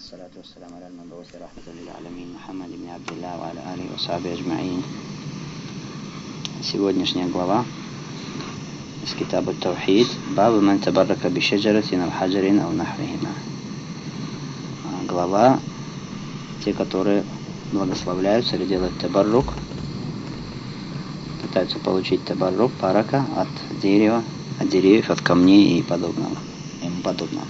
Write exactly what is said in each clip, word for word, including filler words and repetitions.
والصلاة والسلام على المبعوث رحمة للعالمين محمد بن عبد الله وعلى آله وصحبه أجمعين. Сегодняшняя глава из Китаба Таухид. Бабу ман табаррака бишаджаратин ау хаджарин ау нахвихима. Глава те, которые благословляются или делают табаррук, пытаются получить табаррук, парака от дерева, от деревьев, от камней и подобного, и ему подобного.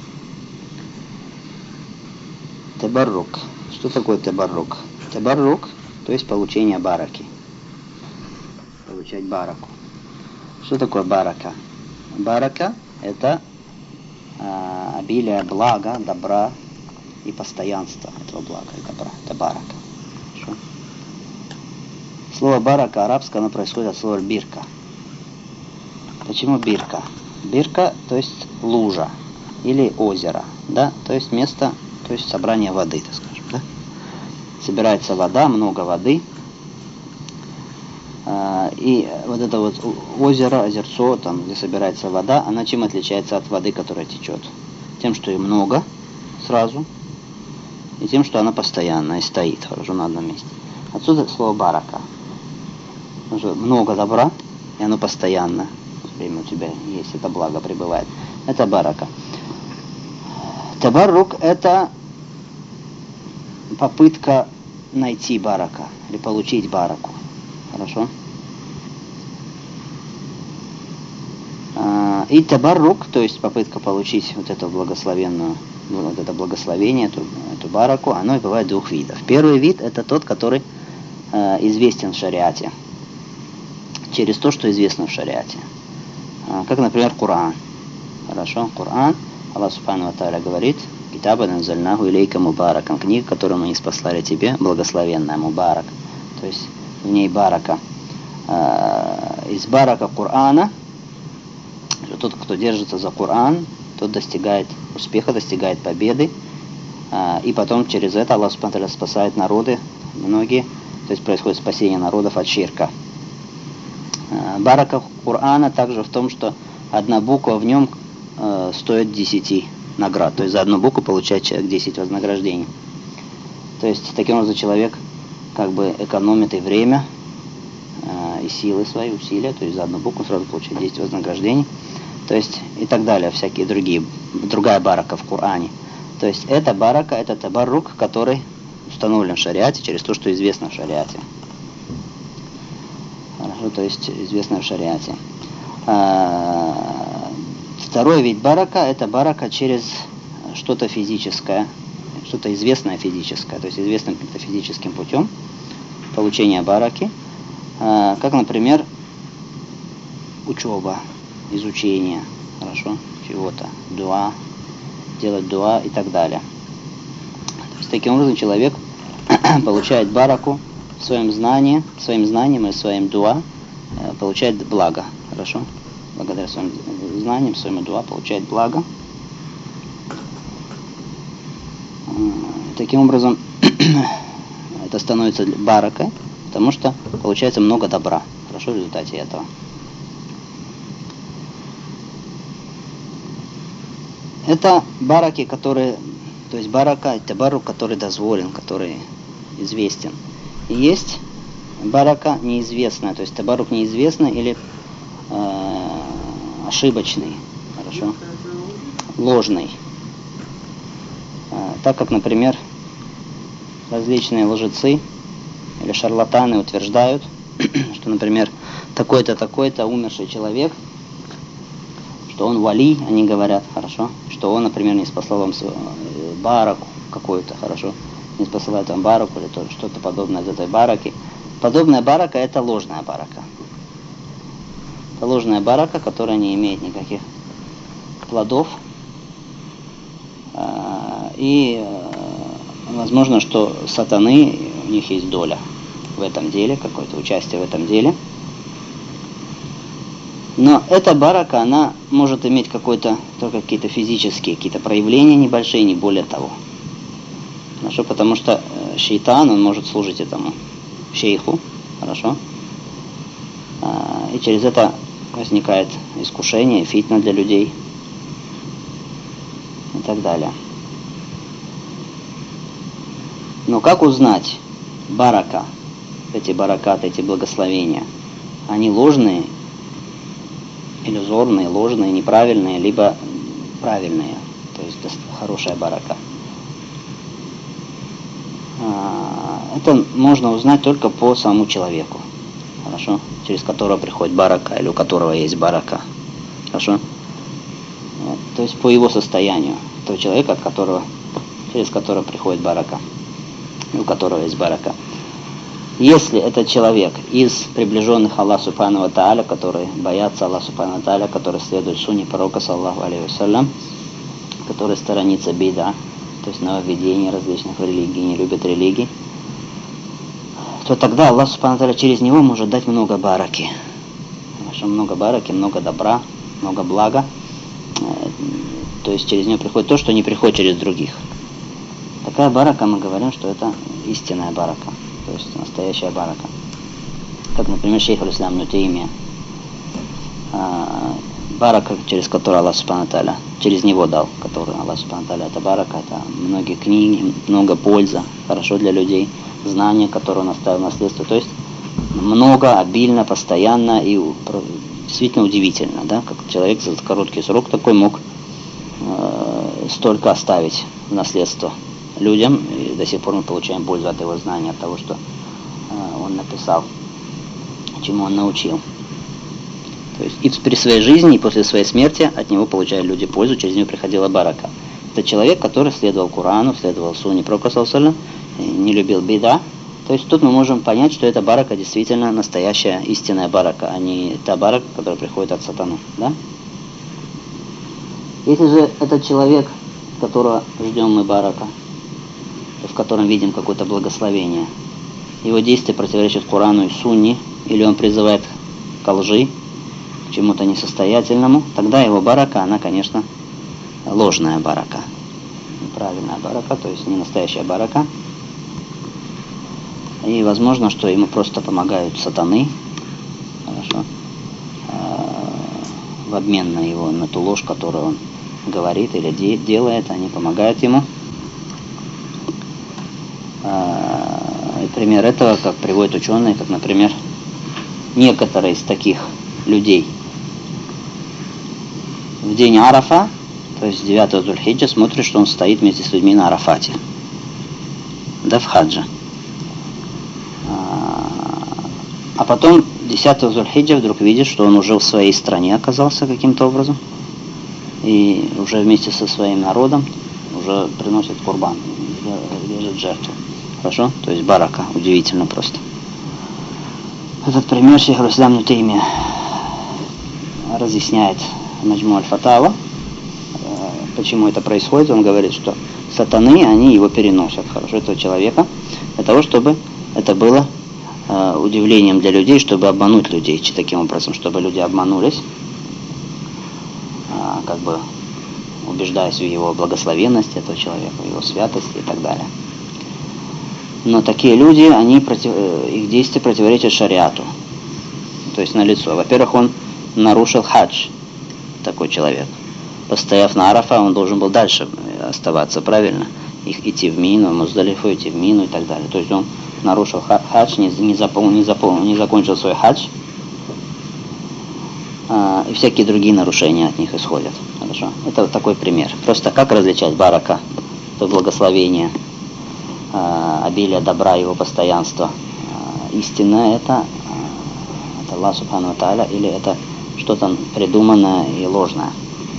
Табаррук. Что такое табаррук? Табаррук, то есть получение бараки. Получать бараку. Что такое барака? Барака – это э, обилие блага, добра и постоянства этого блага и добра. Это барака. Хорошо? Слово барака арабское, оно происходит от слова бирка. Почему бирка? Бирка, то есть лужа или озеро, да, то есть место, то есть собрание воды, так скажем, да. Собирается вода, много воды, и вот это вот озеро, озерцо, там, где собирается вода, она чем отличается от воды, которая течет? Тем, что ее много сразу, и тем, что она постоянно и стоит хорошо на одном месте. Отсюда слово барака. Потому что много добра, и оно постоянно, время у тебя есть, это благо пребывает. Это барака. Табаррук – это попытка найти барака или получить бараку. Хорошо? И табаррук, то есть попытка получить вот эту благословенную, вот это благословение, эту, эту бараку, оно и бывает двух видов. Первый вид – это тот, который э, известен в шариате, через то, что известно в шариате. Э, как, например, Коран. Хорошо? Коран. Аллах Субхану ва Тааля говорит: «Китаба назальнаху илейка мубаракам». Книга, которую мы ниспослали тебе, благословенная, мубарак. То есть в ней барака. Э, из барака Корана, тот, кто держится за Коран, тот достигает успеха, достигает победы. Э, и потом через это Аллах Субхану ва Тааля спасает народы, многие. То есть происходит спасение народов от ширка. Э, барака Корана также в том, что одна буква в нем э, стоит десяти наград. То есть за одну букву получает человек десять вознаграждений. То есть таким образом человек как бы экономит и время, э, и силы свои, усилия. То есть за одну букву сразу получает десять вознаграждений. То есть и так далее, всякие другие, другая барака в Коране. То есть эта барака, это табаррук, который установлен в шариате через то, что известно в шариате. Хорошо, то есть известно в шариате. А, второй вид барака, это барака через что-то физическое, что-то известное физическое, то есть известным каким-то физическим путем получения бараки, а, как, например, учеба, изучение, хорошо, чего-то, дуа, делать дуа и так далее. То есть таким образом человек получает бараку в своем знании, своим знанием и своим дуа, получает благо, хорошо, благодаря своим знаниям, своему дуа получает благо. Таким образом это становится баракой, потому что получается много добра, хорошо, в результате этого. Это бараки, которые, то есть барака, табаррук, который дозволен, который известен. И есть барака неизвестная, то есть табаррук неизвестный или э, ошибочный, хорошо, ложный. Э, так как, например, различные лжецы или шарлатаны утверждают, что, например, такой-то, такой-то умерший человек, что он вали, они говорят, хорошо, что он, например, не спасал вам бараку какую-то, хорошо, не спасает вам бараку или то, что-то подобное из этой бараки. Подобная барака – это ложная барака. Это ложная барака, которая не имеет никаких плодов. И возможно, что сатаны, у них есть доля в этом деле, какое-то участие в этом деле. Но эта барака, она может иметь какой-то, только какие-то физические, какие-то проявления небольшие, не более того. Хорошо, потому что шейтан, он может служить этому шейху, хорошо. И через это возникает искушение, фитна для людей и так далее. Но как узнать барака, эти баракаты, эти благословения? Они ложные, иллюзорные, ложные, неправильные, либо правильные, то есть хорошая барака. Это можно узнать только по самому человеку, хорошо, через которого приходит барака или у которого есть барака, хорошо. То есть по его состоянию, того человека, от которого, через которого приходит барака, у которого есть барака. Если этот человек из приближенных Аллаху Субхану ва Тааля, которые боятся Аллаха Субхану ва Тааля, которые следуют сунне пророка саллаллаху алейхи вассалям, которые сторонятся бида, то есть нововведений различных в религии, не любят религии, то тогда Аллах Субхану ва Тааля через него может дать много бараки. Хорошо, много бараки, много добра, много блага. То есть через него приходит то, что не приходит через других. Такая барака, мы говорим, что это истинная барака, то есть настоящая барака. Как, например, шейх аль-Ислам ибн Таймия, барака, через которую Аллах Субхану ва Тааля, через него дал, который Аллах Субхану ва Тааля, это барака, это многие книги, много пользы, хорошо для людей, знания, которые он оставил в наследство, то есть много, обильно, постоянно и действительно удивительно, да, как человек за короткий срок такой мог э, столько оставить в наследство людям, и до сих пор мы получаем пользу от его знания, от того, что э, он написал, чему он научил. То есть и при своей жизни, и после своей смерти от него получали люди пользу, через него приходила барака. Это человек, который следовал Корану, следовал сунне пророка саллаллаху алейхи вассалям, не любил бида. То есть тут мы можем понять, что эта барака действительно настоящая, истинная барака, а не та барака, которая приходит от сатаны. Да? Если же этот человек, которого ждем мы барака, в котором видим какое-то благословение, его действия противоречат Корану и сунне, или он призывает к лжи, к чему-то несостоятельному, тогда его барака, она, конечно, ложная барака. Неправильная барака, то есть не настоящая барака. И возможно, что ему просто помогают сатаны, хорошо, в обмен на его, на ту ложь, которую он говорит или де- делает, они помогают ему. И пример этого, как приводят ученые, как, например, некоторые из таких людей в день Арафа, то есть девятого Зуль-Хиджа, смотрят, что он стоит вместе с людьми на Арафате, да, в хаджа. А потом десятого Зуль-Хиджа вдруг видит, что он уже в своей стране оказался каким-то образом, и уже вместе со своим народом уже приносит курбан, держит жертву. Хорошо? То есть барака. Удивительно просто. Этот пример шейх аль-Ислам ибн Таймия разъясняет Маджму аль-Фатава, почему это происходит. Он говорит, что сатаны, они его переносят, хорошо, этого человека, для того, чтобы это было э, удивлением для людей, чтобы обмануть людей, таким образом, чтобы люди обманулись, э, как бы убеждаясь в его благословенности этого человека, в его святости и так далее. Но такие люди, они против, их действия противоречат шариату, то есть налицо. Во-первых, он нарушил хадж, такой человек. Постояв на Арафа, он должен был дальше оставаться, правильно? Их идти в Мину, Муздалифу идти в Мину и так далее. То есть он нарушил хадж, не, не, заполнил, не, заполнил, не закончил свой хадж, а, и всякие другие нарушения от них исходят. Хорошо? Это вот такой пример. Просто как различать барака, то благословение, а, обилие добра, его постоянство. А, истинное это, это Аллах Субхану ва Тааля, или это что-то придуманное и ложное.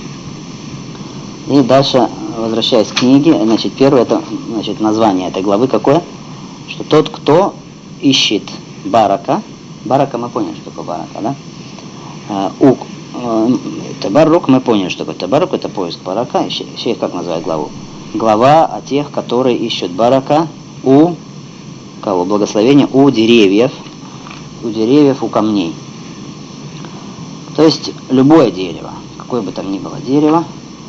И дальше, возвращаясь к книге, значит, первое, это, значит, название этой главы какое? Что тот, кто ищет барака, барака мы поняли, что такое барака, да? А, у, э, табарук мы поняли, что такое табарук, это поиск барака. Шейх как называет главу? Глава о тех, которые ищут барака у кого? Благословение у деревьев, у деревьев, у камней. То есть любое дерево, какое бы там ни было дерево,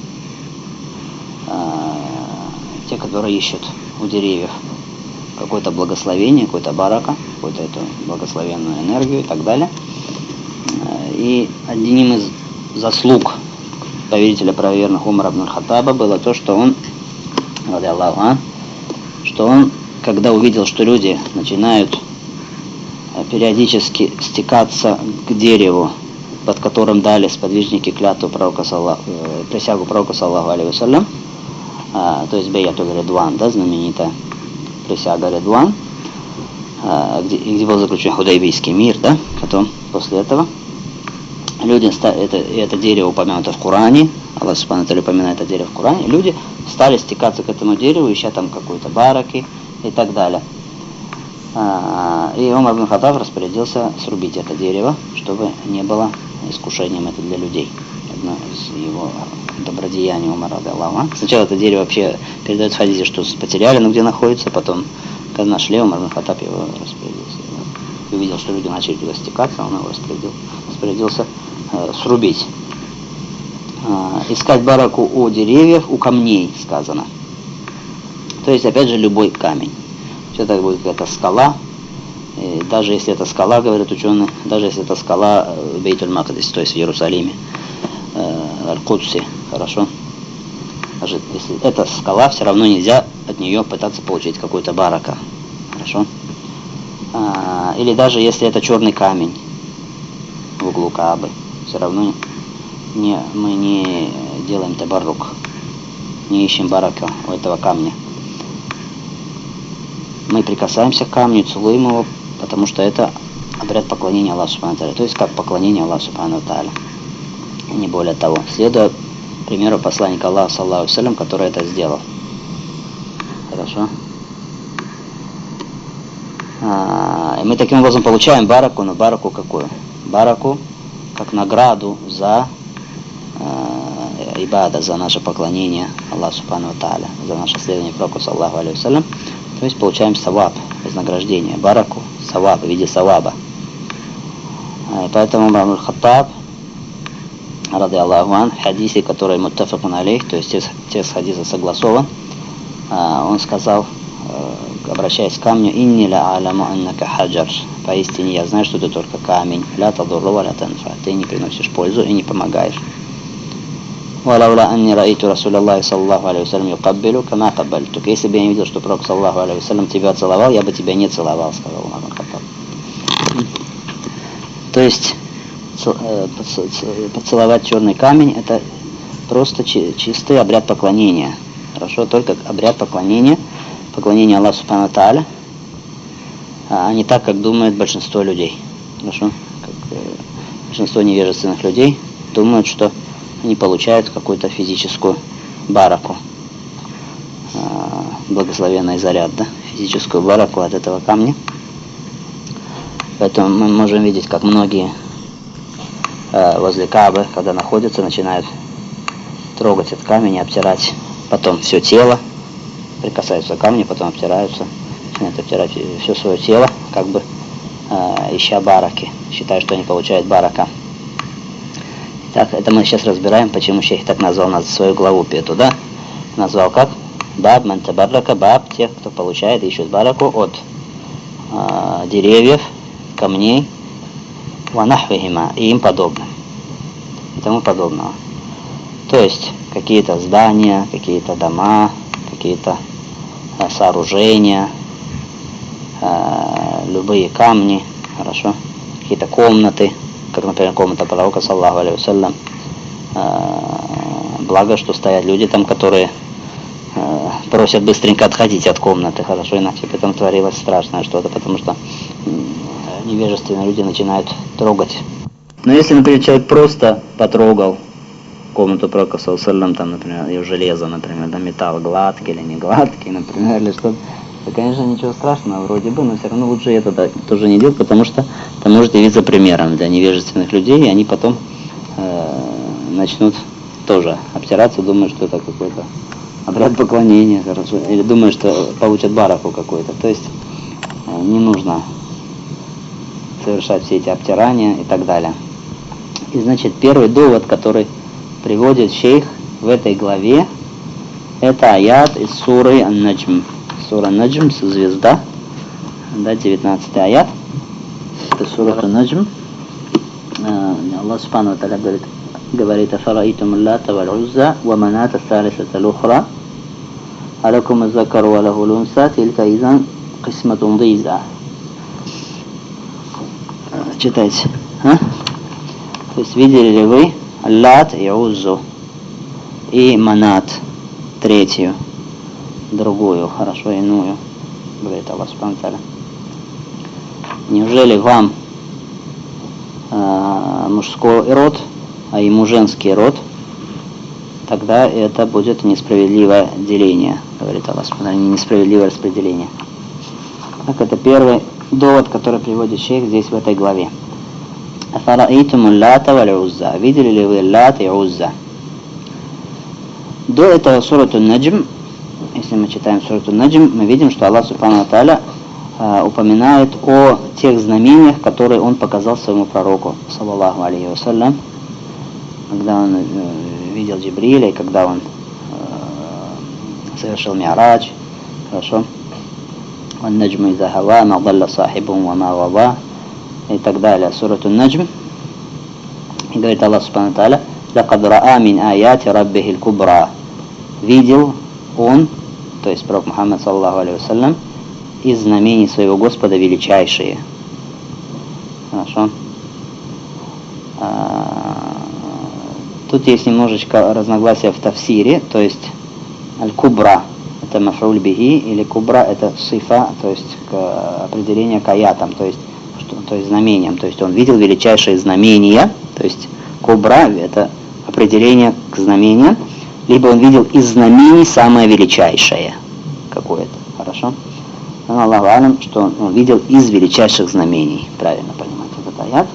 те, которые ищут у деревьев какое-то благословение, какое-то барака, какую-то эту благословенную энергию и так далее. И одним из заслуг повелителя правоверных Умара ибн аль-Хаттаба было то, что он, что он когда увидел, что люди начинают периодически стекаться к дереву, под которым дали сподвижники клятву пророка, присягу пророка, саллаху алейхи вассалям, то есть Бейатуль Ридван, да, знаменитая присяга Ридван, где, где был заключен Худайбийский мир, да, потом, после этого, люди, это, это дерево упомянуто в Коране, Аллах Субхану ва Тааля упоминает это дерево в Коране, люди стали стекаться к этому дереву, ища там какой-то бараки и так далее. И Умар ибн Хаттаб распорядился срубить это дерево, чтобы не было искушением это для людей. Одно из его добродеяний Умара радиаллаху анху. Сначала это дерево вообще передает в хадисе, что потеряли, но где находится, потом, когда нашли, Умар ибн Хаттаб его распорядился. И увидел, что люди начали туда стекаться, он его распорядил, распорядился э, срубить. Э, искать бараку у деревьев, у камней сказано. То есть, опять же, любой камень. Все так будет какая-то скала. И даже если это скала, говорят ученые, даже если это скала в Бейтуль-Макдис, то есть в Иерусалиме, э, Аль-Кудси, хорошо. Даже если это скала, все равно нельзя от нее пытаться получить какую-то барака. Хорошо. А, или даже если это черный камень в углу Каабы, все равно не, мы не делаем табаррук, не ищем барака у этого камня. Мы прикасаемся к камню, целуем его, потому что это обряд поклонения Аллаху Субхану ва Тааля, то есть как поклонение Аллаху Субхану ва Тааля, и не более того. Следуя примеру посланника Аллаха, саллаллаху алейхи ва саллям, который это сделал. Хорошо. А, и мы таким образом получаем бараку, но бараку какую? Бараку как награду за э, ибада, за наше поклонение Аллаху Субхану ва Тааля, за наше следование пророку, саллаллаху алейхи ва саллям. То есть получаем саваб, вознаграждение, бараку, саваб в виде саваба. И поэтому Умар ибн Хаттаб, радиаллаху анху, в хадисе, который муттафакун алейх, то есть текст хадиса согласован, он сказал, обращаясь к камню: «Инни ла а'ламу аннака хаджар». Поистине я знаю, что ты только камень. «Ля тадурру ва ля танфа». Ты не приносишь пользу и не помогаешь. «Валаула анни раиту Расулаллахи саллаллаху алейхи ва саллям юкаббилу кама каббальтук». Если бы я не видел, что пророк саллаллаху алейхи ва саллям тебя целовал, я бы тебя не целовал, сказал Умар ибн Хаттаб. То есть поцеловать черный камень — это просто чистый обряд поклонения. Хорошо, только обряд поклонения, поклонение Аллаху Субхану ва Тааля, а не так, как думает большинство людей. Хорошо, как, э, большинство невежественных людей думают, что они получают какую-то физическую бараку, э, благословенный заряд, да, физическую бараку от этого камня. Поэтому мы можем видеть, как многие э, возле Каабы, когда находятся, начинают трогать этот камень и обтирать потом все тело, прикасаются к камню, потом обтираются, начинают обтирать все свое тело, как бы э, ища бараки, считая, что они получают барака. Так, это мы сейчас разбираем, почему шейх так назвал нас свою главу эту, да? Назвал как? Баб ман табаррака, баб, тех, кто получает и ищет бараку от э, деревьев, камней, ванахвихима, и им подобным, и тому подобного. То есть какие-то здания, какие-то дома, какие-то э, сооружения, э, любые камни, хорошо, какие-то комнаты, как, например, комната пророка, саллаллаху алейхи ва саллям. Э, благо, что стоят люди там, которые э, просят быстренько отходить от комнаты, хорошо, иначе потом творилось страшное что-то, потому что э, невежественные люди начинают трогать. Но если, например, человек просто потрогал комнату пророка, саллаллаху алейхи ва саллям, там, например, ее железо, например, да, металл гладкий или не гладкий, например, или что-то, то, конечно, ничего страшного вроде бы, но все равно лучше это да, тоже не делать, потому что это может явиться примером для невежественных людей, и они потом э, начнут тоже обтираться, думают, что это какой-то обряд поклонения, хорошо, или думают, что получат бараку какой-то. То есть э, не нужно совершать все эти обтирания и так далее. И, значит, первый довод, который приводит шейх в этой главе, это аят из суры Ан-Наджм. Сура Наджм, звезда, да, девятнадцатый аят. Это сура Ан-Наджм. Аллах Субхану ва Тааля говорит, говорит: «Афараитум лата валь узза ва маната салисата лухра алякум закару ва лахул унса, тилька изан кисматун диза. Читайте. А? То есть видели ли вы Лат и Уззу и Манат, третью, другую, хорошо, иную, говорит Аллах Субхану ва Тааля. Неужели вам э, мужской род, а ему женский род, тогда это будет несправедливое деление, говорит Аллах Субхану ва Тааля, несправедливое распределение. Так, это первый довод, который приводит шейх здесь в этой главе. Афараитуму лата валь узза. Видели ли вы лат и узза? До этого сурату Наджм, если мы читаем сурату Наджм, мы видим, что Аллах Субхану ва Тааля э, упоминает о тех знамениях, которые он показал своему пророку, саллаллаху алейхи вассалям, когда он э, видел Джибриля, и когда он э, совершил Ми'радж, хорошо, والنجم إذا هوى ما ضل صاحبه وما غوى и так далее. Сурату Наджм. И говорит Аллах Субхану ва Тааля: «Лакад раа мин аяти раббихил кубра». Видел он, то есть пророк Мухаммад саллаллаху алейхи вассалям, из знамений своего Господа величайшие. Хорошо. А, тут есть немножечко разногласия в тафсире, то есть аль-кубра это маф'уль бихи, или кубра это сифа, то есть к, определение к аятам, то есть, что, то есть знамениям. То есть он видел величайшие знамения, то есть кубра это определение к знамениям, либо он видел из знамений самое величайшее какое-то. Хорошо? Но Аллаху алям, что он, он видел из величайших знамений. Правильно понимать этот аят.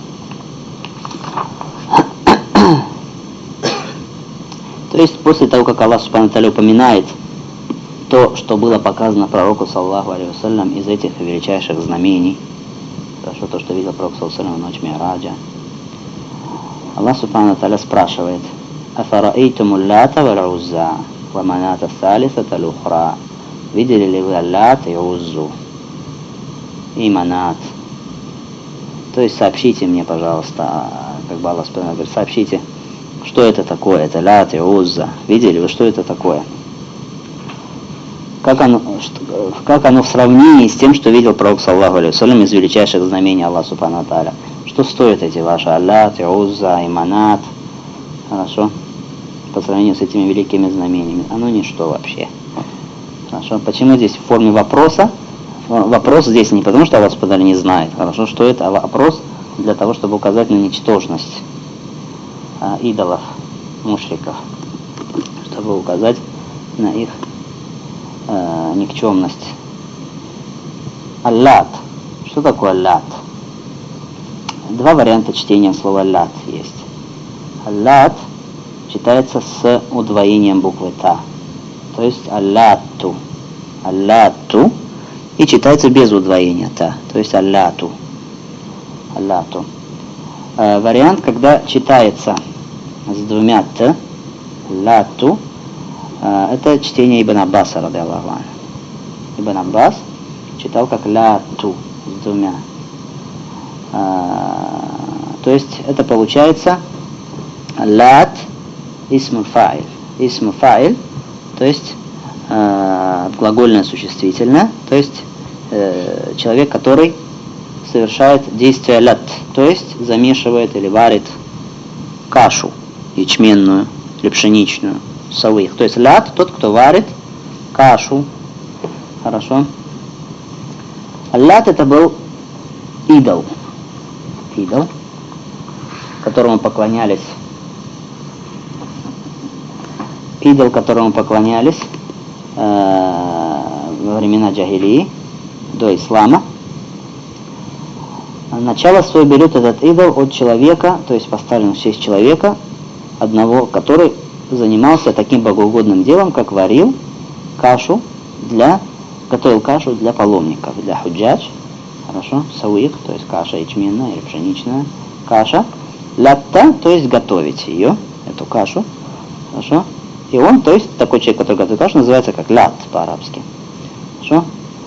То есть после того, как Аллах Субхану ва Тааля упоминает то, что было показано пророку саллаллаху алейхи вассалям из этих величайших знамений, хорошо, то, что видел пророк саллаллаху алейхи вассалям в ночь Ми'раджа, Аллах Субхану ва Тааля спрашивает: «Афараитуму лата валь узза ва маната салисата лухра». Видели ли вы Лат и Уззу и Манат? То есть сообщите мне, пожалуйста, как бы Аллах Субхану ва Тааля говорит, сообщите, что это такое, это Лат и Узза. Видели вы, что это такое? Как оно, как оно в сравнении с тем, что видел пророк саллаллаху алейхи вассалям из величайших знамений Аллаха Субхану ва Тааля? Что стоят эти ваши Лат и Узза и Манат? Хорошо? По сравнению с этими великими знамениями. Оно ничто вообще. Хорошо? Почему здесь в форме вопроса? Вопрос здесь не потому, что Аллах Субхану ва Тааля не знает, хорошо, что это, а вопрос для того, чтобы указать на ничтожность а, идолов, мушриков, чтобы указать на их а, никчемность. Аллат. Что такое аллат? Два варианта чтения слова аллат есть. Аллат читается с удвоением буквы та. То есть аллату, аллату, и читается без удвоения та, то есть аллату, аллату. Э, вариант, когда читается с двумя т, аллату, э, это чтение Ибн Аббаса, радиаллаху анху. Ибн Аббас читал как лату с двумя. Э, то есть это получается лат исму фаиль, исму фаиль. То есть э, глагольное существительное, то есть э, человек, который совершает действие лат, то есть замешивает или варит кашу ячменную или пшеничную, савых. То есть лат тот, кто варит кашу. Хорошо. Лат это был идол, идол, которому поклонялись. Идол, которому поклонялись э, во времена джахилии, до ислама. Начало свое берет этот идол от человека, то есть поставлен в честь человека, одного, который занимался таким богоугодным делом, как варил кашу для, готовил кашу для паломников, для худжадж, хорошо, сауик, то есть каша ячменная или пшеничная каша, латта, то есть готовить ее, эту кашу, хорошо. И он, то есть такой человек, который готовит кашу, называется как лат по-арабски. Хорошо?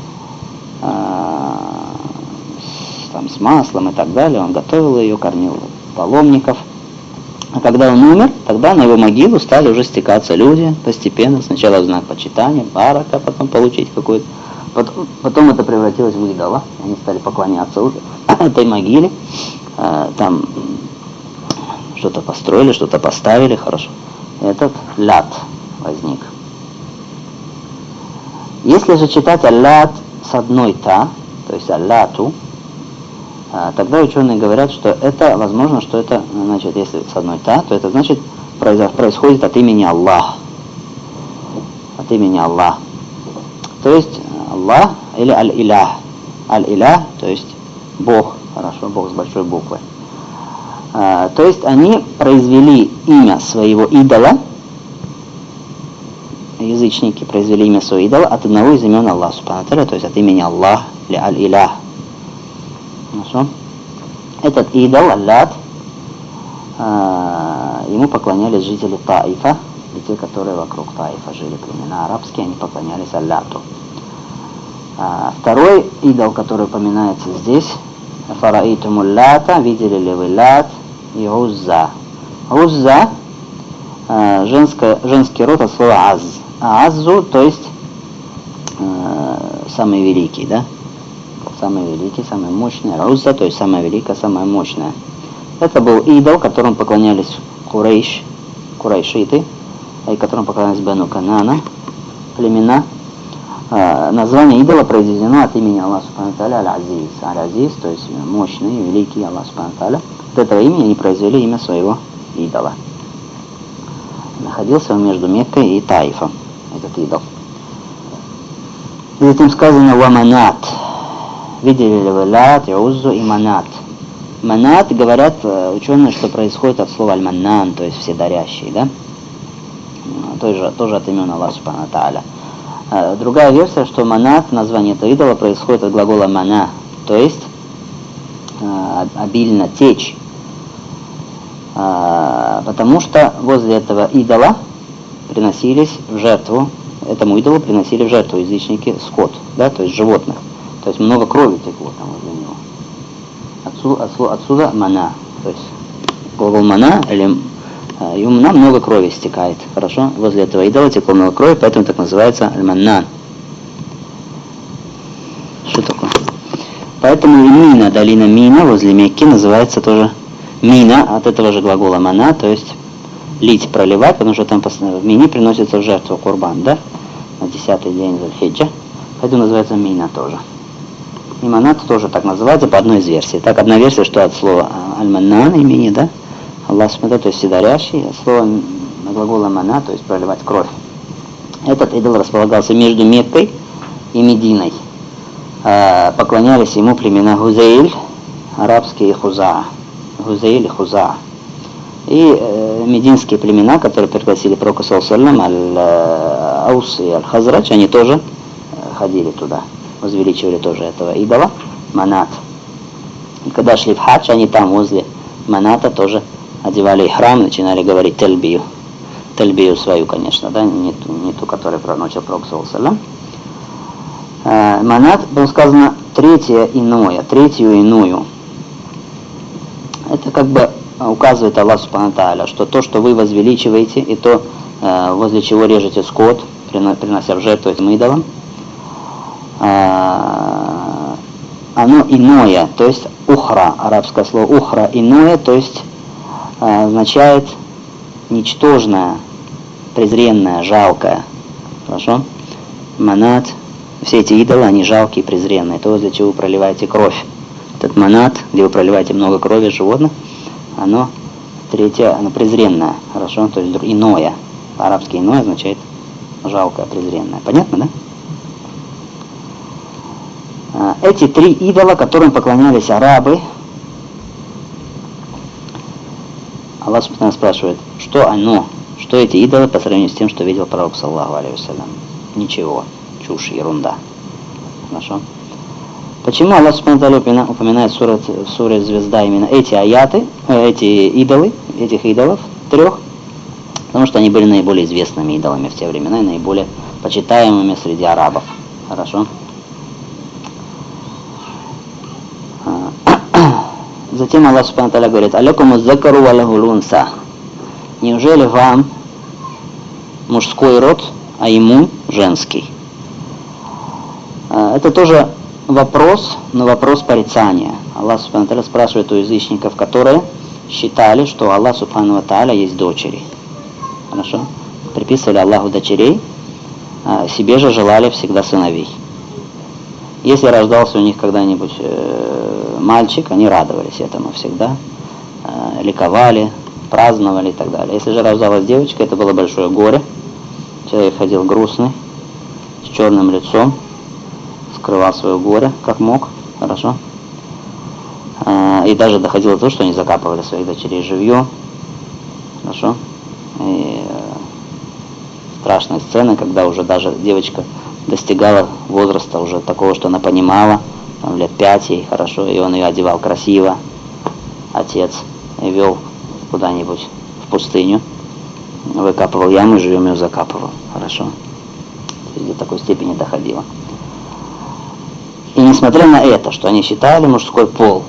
А, с, там, с маслом и так далее. Он готовил ее, кормил паломников. А когда он умер, тогда на его могилу стали уже стекаться люди постепенно. Сначала в знак почитания, барака, потом получить какой-то. Потом, потом это превратилось в идола. Они стали поклоняться уже этой могиле. А, там что-то построили, что-то поставили, хорошо. Этот лят возник. Если же читать аллат с одной та, то есть аллату, тогда ученые говорят, что это, возможно, что это, значит, если с одной та, то это значит происходит от имени Аллах. От имени Аллах. То есть Аллах или Аль-Илях. Аль-Илях, то есть Бог, хорошо, Бог с большой буквы. А, то есть они произвели имя своего идола, язычники произвели имя своего идола от одного из имен Аллаха Субхану ва Тааля, то есть от имени Аллах или Аль-Илях. Хорошо. Этот идол, Аллат, а, ему поклонялись жители Таифа, и те, которые вокруг Таифа жили, племена арабские, они поклонялись Аллату. А, второй идол, который упоминается здесь, Фараитумул Лата, видели ли вы Лат и Узза. Узза, а, женское, женский род от слова Аз. А Аззу, то есть а, самый великий, да? Самый великий, самый мощный. Узза, то есть самая великая, самая мощная. Это был идол, которому поклонялись Курейш, курайшиты, и которому поклонялись Бену Канана, племена. А, название идола произведено от имени Аллаха Субхану ва Тааля Аль-Азиз. Аль-Азиз, то есть мощный, великий Аллах Субхану ва Тааля. От этого имени они произвели имя своего идола. Находился он между Меккой и Таифом, этот идол. И затем сказано «Ва-манат». Видели ли вы Лат, Уззу и Манат? Манат, говорят ученые, что происходит от слова аль-маннан, то есть вседарящий, да? Тоже, тоже от имен Аллаха Субхану ва Тааля. Другая версия, что Манат, название этого идола, происходит от глагола мана, то есть обильно течь. Потому что возле этого идола приносились в жертву, этому идолу приносили в жертву язычники скот, да, то есть животных. То есть много крови текло там возле него. Отсюда, отсюда, отсюда мана. То есть глагол мана или юмна, много крови стекает. Хорошо? Возле этого идола текло много крови, поэтому так называется аль-маннан. Что такое? Поэтому и Мина, долина Мина возле Мекки называется тоже Мина, от этого же глагола мана, то есть лить, проливать, потому что там в Мине приносится в жертву курбан, да? На десятый день Зуль-Хиджа. Поэтому называется Мина тоже. И Манат тоже так называется по одной из версий. Так, одна версия, что от слова аль-маннан имени, да? Аллах Субхану ва Тааля, то есть вседарящий, от слова глагола мана, то есть проливать кровь. Этот идол располагался между Меккой и Мединой. А, поклонялись ему племена Гузейль, арабские и Хузаа. Гузейль и Хузаа. И э, мединские племена, которые пригласили пророка саллаллаху алейхи ва саллям, аль-Аус и аль-Хазрадж, они тоже э, ходили туда, возвеличивали тоже этого идола, Манат. И когда шли в хадж, они там возле Маната тоже одевали храм, начинали говорить тельбию. Тельбию свою, конечно, да, не ту, не ту, которую проносил пророк саллаллаху алейхи ва саллям. Манат, было сказано, третье иное, третью иную. Это как бы указывает Аллах Субхану ва Тааля, что то, что вы возвеличиваете, и то, э, возле чего режете скот, принося в жертву этим идолам, э, оно иное, то есть ухра, арабское слово ухра, иное, то есть э, означает ничтожное, презренное, жалкое. Хорошо? Манат, все эти идолы, они жалкие, презренные, то, возле чего вы проливаете кровь. Этот манат, где вы проливаете много крови животных, оно третье, оно презренное, хорошо, то есть иное. По-арабски иное означает жалкое, презренное. Понятно, да? Эти три идола, которым поклонялись арабы, Аллах Субхану спрашивает, что оно, что эти идолы по сравнению с тем, что видел пророк саллаллаху алейхи ва саллям. Ничего, чушь, ерунда. Хорошо? Почему Аллах Субхану упоминает в суре, в суре Звезда именно эти аяты, эти идолы, этих идолов, трех? Потому что они были наиболее известными идолами в те времена и наиболее почитаемыми среди арабов. Хорошо? Затем Аллах Субхану говорит: «Алякуму закару ва лахул унса». неужели вам мужской род, а ему женский? Это тоже вопрос, но вопрос порицания. Аллах Субхану ва Тааля спрашивает у язычников, которые считали, что Аллах Субхану ва Тааля есть дочери. Хорошо? Приписывали Аллаху дочерей, а себе же желали всегда сыновей. Если рождался у них когда-нибудь э, мальчик, они радовались этому всегда, э, ликовали, праздновали и так далее. Если же рождалась девочка, это было большое горе. Человек ходил грустный, с черным лицом, скрывал свое горе, как мог, хорошо. Э, и даже доходило до того, что они закапывали своих дочерей живьем, хорошо. И э, страшные сцены, когда уже даже девочка достигала возраста уже такого, что она понимала, там, лет пять ей, хорошо, и он ее одевал красиво, отец, и вел куда-нибудь в пустыню, выкапывал яму и живем ее закапывал, хорошо. То есть до такой степени доходило. И несмотря на это, что они считали мужской пол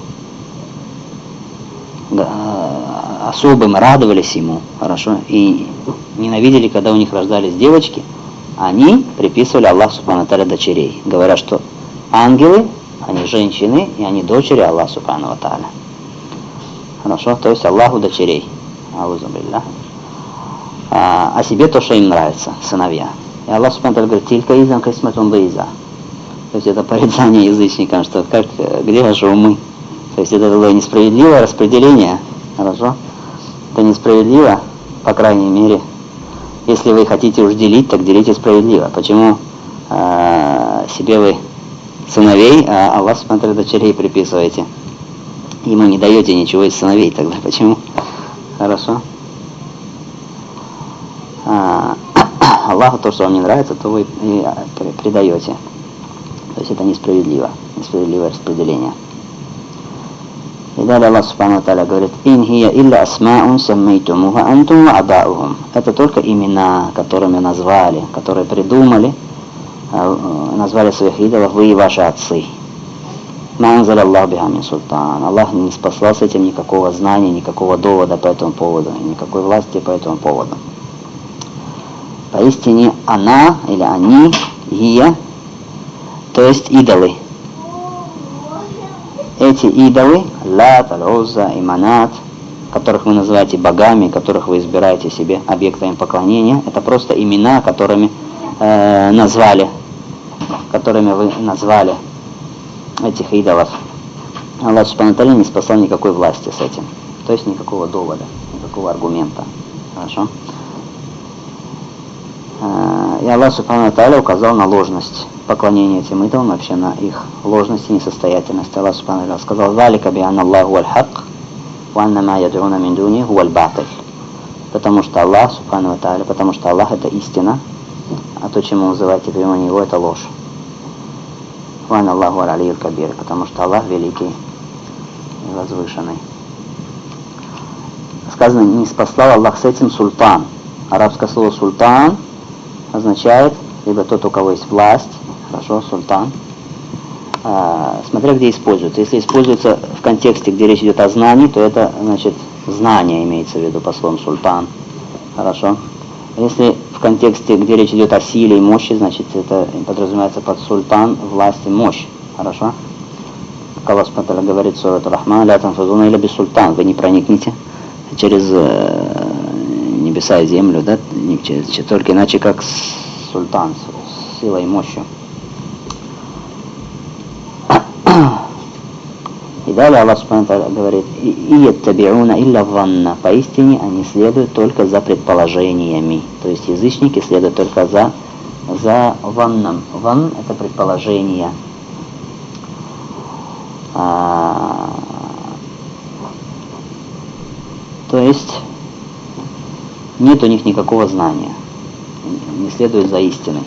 особым, радовались ему, хорошо, и ненавидели, когда у них рождались девочки, они приписывали Аллаху Субхану ва Тааля дочерей, говоря, что ангелы, они женщины, и они дочери Аллаха Субхану ва Тааля. Хорошо, то есть Аллаху дочерей. А, а себе то, что им нравится, сыновья. И Аллах Субхану ва Тааля говорит, тилька изан кисматун диза. То есть это порицание язычникам, что как, где ваши умы? То есть это было несправедливое распределение, хорошо? Это несправедливо, по крайней мере. Если вы хотите уж делить, так делите справедливо. Почему э, себе вы сыновей, а Аллах Субхану ва Тааля дочерей приписываете? Ему не даете ничего из сыновей тогда. Почему? Хорошо. А, Аллаху то, что вам не нравится, то вы и предаете. То есть это несправедливо. Несправедливое распределение. И далее Аллах Субхану ва Тааля говорит: «Ин хия илля асмаун саммейтумуха антум ва абаухум». Это только имена, которыми назвали, которые придумали, назвали своих идолов вы и ваши отцы. Ма анзаля Аллаху биха мин султан. Аллах не спаслал с этим никакого знания, никакого довода по этому поводу, никакой власти по этому поводу. Поистине она или они, гия, то есть идолы. Эти идолы, Лат, Аль-Узза и Манат, которых вы называете богами, которых вы избираете себе объектами поклонения, это просто имена, которыми э, назвали, которыми вы назвали этих идолов. Аллах Субхану ва Тааля не спасал никакой власти с этим, то есть никакого довода, никакого аргумента. Хорошо? И Аллах Субхану ва Тааля указал на ложность поклонения этим идолам, вообще на их ложность и несостоятельность. Аллах Субхану ва Тааля сказал: «Залика би анна Аллаху аль-хак, ва анна ма яд'уна мин дуни хуа аль-батиль». Потому что Аллах Субхану ва Тааля, потому что Аллах это истина, а то, чем вы называете помимо Него, это ложь. Ва анна Аллаху аль-алиюль кабир, потому что Аллах великий и возвышенный. Сказано, не спаслал Аллах с этим султан. Арабское слово султан означает либо тот, у кого есть власть, хорошо, султан, а, смотря где используется. Если используется в контексте, где речь идет о знании, то это, значит, знание имеется в виду по словам султан, хорошо. Если в контексте, где речь идет о силе и мощи, значит, это подразумевается под султан, власть и мощь, хорошо. Как Аллах Субхану ва Тааля говорит в суре Ар-Рахман: «Ля танфузуна илля бис-султан». Вы не проникнете через э, небеса и землю, да, только иначе как султан, с силой и мощью. И далее Аллах Субхану ва Тааля говорит: «И яттаби'уна илля ванна». Поистине они следуют только за предположениями. То есть язычники следуют только за, за ванном. Ван — это предположение. А, то есть нет у них никакого знания. Не следует за истиной.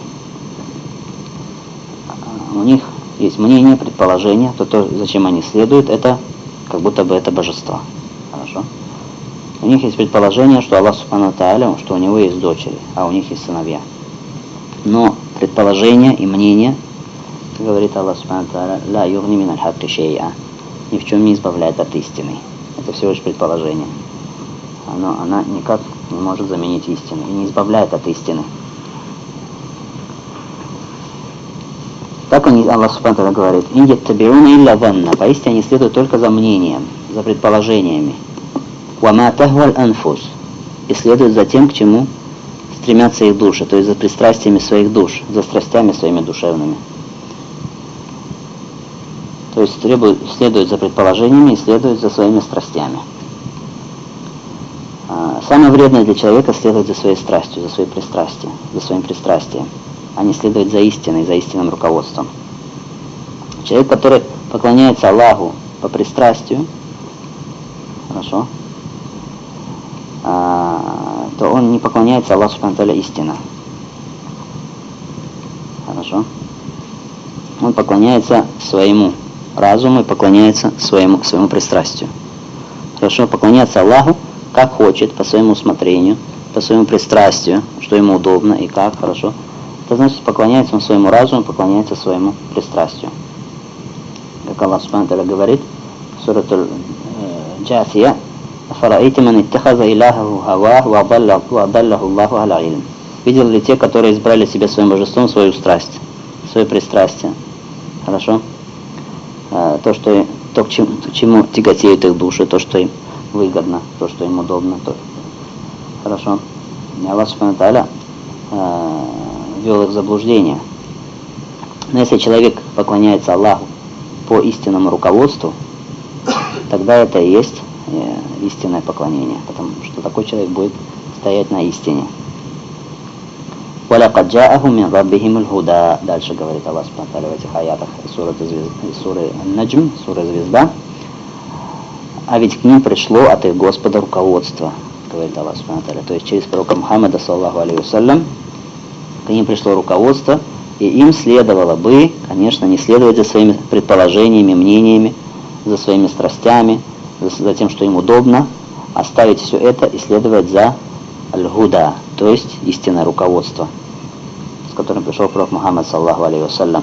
У них есть мнение, предположение, то, то, зачем они следуют, это как будто бы это божество. Хорошо? У них есть предположение, что Аллах Субхану ва Тааля, что у него есть дочери, а у них есть сыновья. Но предположение и мнение, говорит Аллах Субхану ва Тааля, ла югни мин аль-хакки шей'a, ни в чем не избавляет от истины. Это всего лишь предположение. оно, она никак не может заменить истину и не избавляет от истины. Так он, Аллах Субхану ва Тааля говорит: «Ин яттабиуна илля ванна», поистине они следуют только за мнением, за предположениями. «Ва ма тахваль анфус», и следуют за тем, к чему стремятся их души, то есть за пристрастиями своих душ, за страстями своими душевными. То есть требуют, следуют за предположениями и следуют за своими страстями. Самое вредное для человека следовать за своей страстью, за своей пристрастием, за своим пристрастием, а не следовать за истиной, за истинным руководством. Человек, который поклоняется Аллаху по пристрастию, хорошо, а, то он не поклоняется Аллаху Субхану ва Тааля истинно. Хорошо. Он поклоняется своему разуму и поклоняется своему, своему пристрастию. Хорошо, поклоняться Аллаху как хочет, по своему усмотрению, по своему пристрастию, что ему удобно и как, хорошо. Это значит, поклоняется он своему разуму, поклоняется своему пристрастию. Как Аллах Субхану ва Тааля говорит в сурату Джасия: «Афараити ман иттахаза илахаху хаваху ва адаллаху Аллаху аля илм». Видел ли те, которые избрали себе своим божеством свою страсть, свое пристрастие? Хорошо? А, то, что, то к, чему, к чему тяготеют их души, то, что им выгодно, то, что им удобно. То... Хорошо? И Аллах Субхану ва Тааля а, ввел их в заблуждение. Но если человек поклоняется Аллаху по истинному руководству, тогда это и есть э, истинное поклонение, потому что такой человек будет стоять на истине. وَلَقَدْ جَاءَهُمْ مِنْ رَبِّهِمُ الْهُدَى. Дальше говорит Аллах Субхану ва Тааля в этих аятах суры Наджм, суры Звезда. А ведь к ним пришло от их Господа руководство, говорит Аллах Субхану ва Тааля. То есть через пророка Мухаммада, саллаллаху алейхи вассалям, к ним пришло руководство, и им следовало бы, конечно, не следовать за своими предположениями, мнениями, за своими страстями, за, за тем, что им удобно, оставить все это и следовать за аль-гуда, то есть истинное руководство, с которым пришел пророк Мухаммад, саллаллаху алейхи вассалям.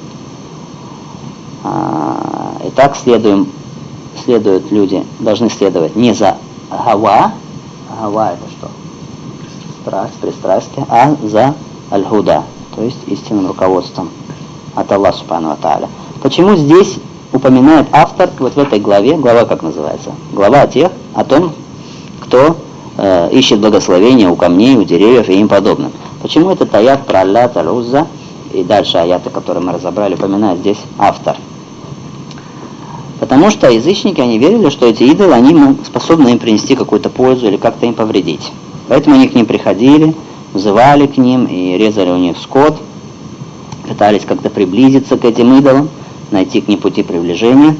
Итак, следуем, следуют люди, должны следовать не за гава, гава это что? Страсть, пристрастие, а за аль-гуда, то есть истинным руководством от Аллаха Субхану ва Тааля. Почему здесь упоминает автор вот в этой главе, глава как называется? Глава о тех, о том, кто э, ищет благословения у камней, у деревьев и им подобным. Почему этот аят про Аллат, Аль-Узза и дальше аяты, которые мы разобрали, упоминает здесь автор? Потому что язычники, они верили, что эти идолы, они способны им принести какую-то пользу или как-то им повредить. Поэтому они к ним приходили, взывали к ним и резали у них скот, пытались как-то приблизиться к этим идолам, найти к ним пути приближения.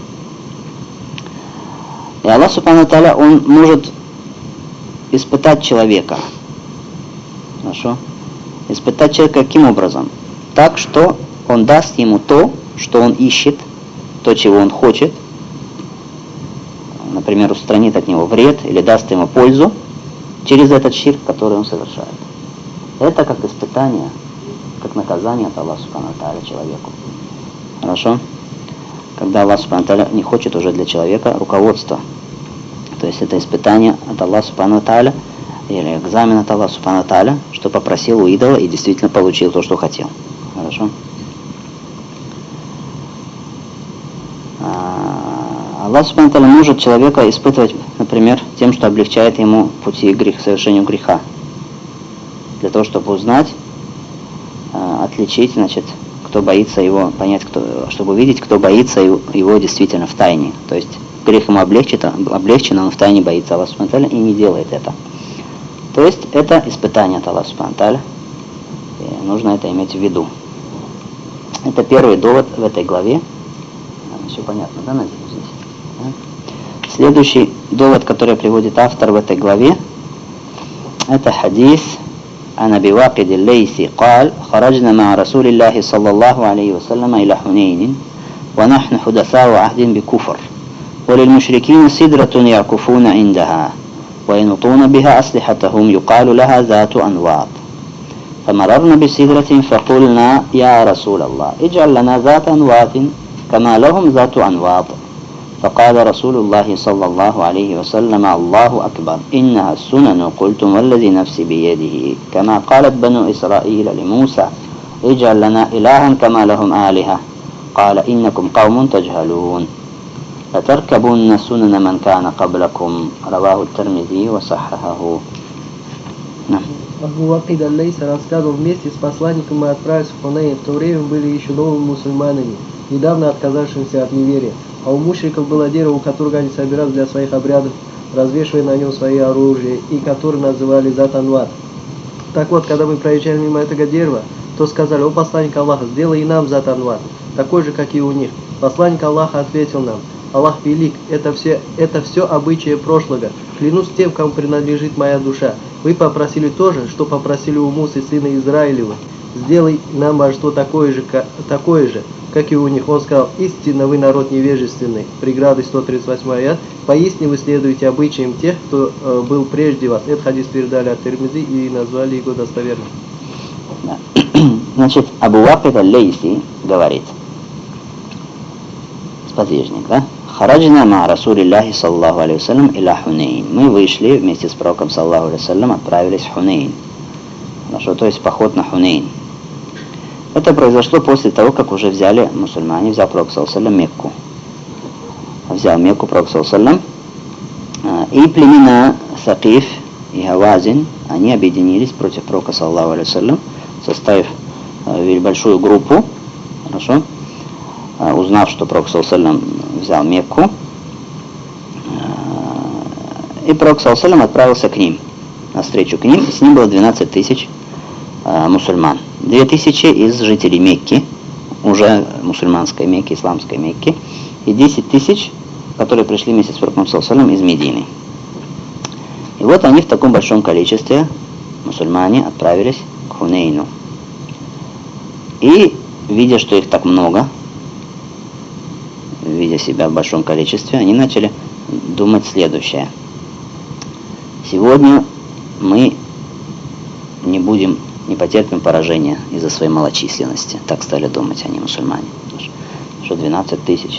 И Аллах Субхану ва Тааля, Он может испытать человека. Хорошо? Испытать человека каким образом? Так, что Он даст ему то, что он ищет, то, чего он хочет, например, устранит от него вред или даст ему пользу через этот ширк, который он совершает. Это как испытание, как наказание от Аллаха Субхану ва Тааля человеку. Хорошо? Когда Аллах Субхану ва Тааля не хочет уже для человека руководства. То есть это испытание от Аллаха Субхану ва Тааля, или экзамен от Аллаха Субхану ва Тааля, что попросил у идола и действительно получил то, что хотел. Хорошо? Аллах Субхану ва Тааля может человека испытывать, например, тем, что облегчает ему пути к совершению греха. Для того, чтобы узнать, отличить, значит, кто боится его, понять, кто, чтобы увидеть, кто боится его, его действительно в тайне. То есть грех ему облегчит, облегчен, он в тайне боится Аллаха Субхану ва Тааля и не делает это. То есть это испытание от Аллаха Субхану ва Тааля. И нужно это иметь в виду. Это первый довод в этой главе. Все понятно, да, надеюсь, здесь? Да? Следующий довод, который приводит автор в этой главе, это хадис عن أبي واقد الليثي قال خرجنا مع رسول الله صلى الله عليه وسلم إلى حنين ونحن حدثاء عهد بكفر وللمشركين سدرة يعكفون عندها وينطون بها أسلحتهم يقال لها ذات أنواط فمررنا بسدرة فقلنا يا رسول الله اجعل لنا ذات أنواط كما لهم ذات أنواط فقال رسول الله صلى الله عليه وسلم الله أكبر إنها السنن قلتم والذي نفسي بيده كما قالت بنو إسرائيل لموسى اجعل لنا إلها كما لهم آلهة قال إنكم قوم تجهلون لتركبن سنن من كان قبلكم رواه الترمذي وصححه. Абу Вакид аль-Лейси рассказывал, вместе с посланником мы отправились в Хунейн. В то время были еще новыми мусульманами, недавно отказавшимися от неверия. А у мушриков было дерево, у которого они собирались для своих обрядов, развешивая на нем свои оружия, и которое называли Затанват. Так вот, когда мы проезжали мимо этого дерева, то сказали: о посланник Аллаха, сделай и нам Затанват, такой же, как и у них. Посланник Аллаха ответил нам: Аллах велик, это все, это все обычаи прошлого. Клянусь тем, кому принадлежит моя душа. Вы попросили то же, что попросили у Мусы, сына Израилева. Сделай нам божество такое же, как, такое же, как и у них. Он сказал: истинно вы народ невежественный. Преграды сто тридцать восьмой аят. Поистине вы следуете обычаям тех, кто э, был прежде вас. Этот хадис передали от Тирмизи и назвали его достоверным. Значит, Абу Вакид аль-Лейси говорит, сподвижник, да? Хараджина ма Расулиллахи саллаху алейхи вассалям иля Хунейн. Мы вышли вместе с пророком саллаху алейхи вассалям, отправились в Хунейн. Хорошо, то есть поход на Хунейн. Это произошло после того, как уже взяли мусульмане, взял пророк саллаху алейхи вассалям Мекку. Взял Мекку пророк саллаху алейхи вассалям. И племена Сакиф и Хавазин, они объединились против пророка саллаху алейхи вассалям, составив большую группу. Хорошо. Узнав, что пророк саллаллаху алейхи ва саллям взял Мекку, и пророк саллаллаху алейхи ва саллям отправился к ним, навстречу к ним, и с ним было двенадцать тысяч э, мусульман. две тысячи из жителей Мекки, уже мусульманской Мекки, исламской Мекки, и десять тысяч, которые пришли вместе с пророком саллаллаху алейхи ва саллям из Медины. И вот они в таком большом количестве, мусульмане, отправились к Хунейну. И, видя, что их так много, видя себя в большом количестве, они начали думать следующее. Сегодня мы не будем, не потерпим поражения из-за своей малочисленности. Так стали думать они, мусульмане. Что двенадцать тысяч.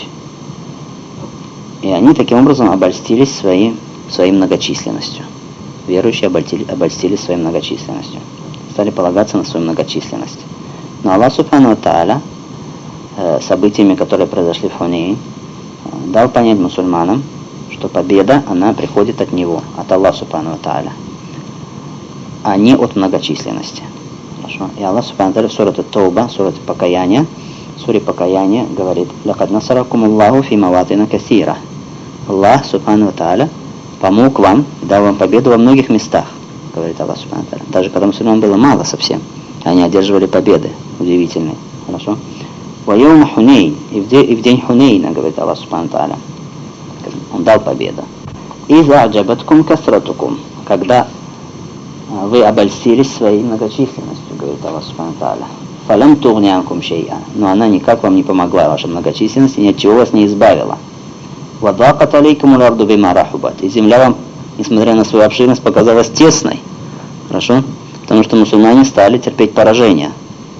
И они таким образом обольстились своей, своей многочисленностью. Верующие обольстили, обольстились своей многочисленностью. Стали полагаться на свою многочисленность. Но Аллах Субхану ва Тааля событиями, которые произошли в Хунейн, дал понять мусульманам, что победа, она приходит от Него, от Аллаха Субхану ва Тааля, а не от многочисленности. Хорошо. И Аллах Субхану ва Тааля в суре Ат-Тауба, суре Покаяния, в суре Покаяния говорит: «Лакад насаракум Аллаху фи маватина касира». Аллах Субхану ва Тааля помог вам, дал вам победу во многих местах, говорит Аллах Субхану ва Тааля. Даже когда мусульман было мало совсем, они одерживали победы удивительные. Хорошо. Вайома Хунейн, и в, и в день Хунейна, говорит Аллах Субхану ва Тааля, Он дал победу. Иза аджабаткум касратукум, когда вы обольстились своей многочисленностью, говорит Аллах Субхану ва Тааля. Фалам тугнианкум шей'a, но она никак вам не помогла, ваша многочисленность, и ни от чего вас не избавила. Вадакат алейкум уларду бима рахубат, и земля вам, несмотря на свою обширность, показалась тесной. Хорошо? Потому что мусульмане стали терпеть поражение.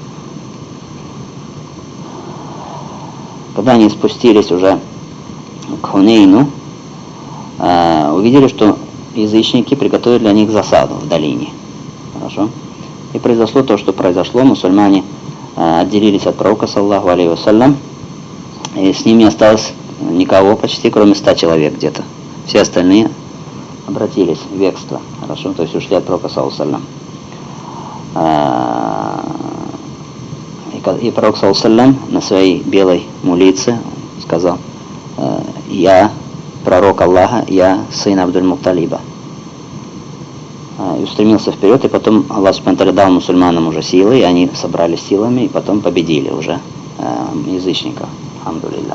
Когда они спустились уже к Хунейну, э, увидели, что язычники приготовили для них засаду в долине. Хорошо? И произошло то, что произошло. Мусульмане э, отделились от пророка, саллаху алейхи вассалям, и с ним не осталось никого почти, кроме ста человек где-то. Все остальные обратились в бегство. Хорошо? То есть ушли от пророка, саллаху алейхи вассалям. И пророк саллаллаху алейхи вассалям на своей белой мулице сказал: «Я пророк Аллаха, я сын Абдуль-Мутталиба». И устремился вперед, и потом Аллах субхану ва тааля дал мусульманам уже силы, и они собрались силами, и потом победили уже язычников. Алхамдулиллах.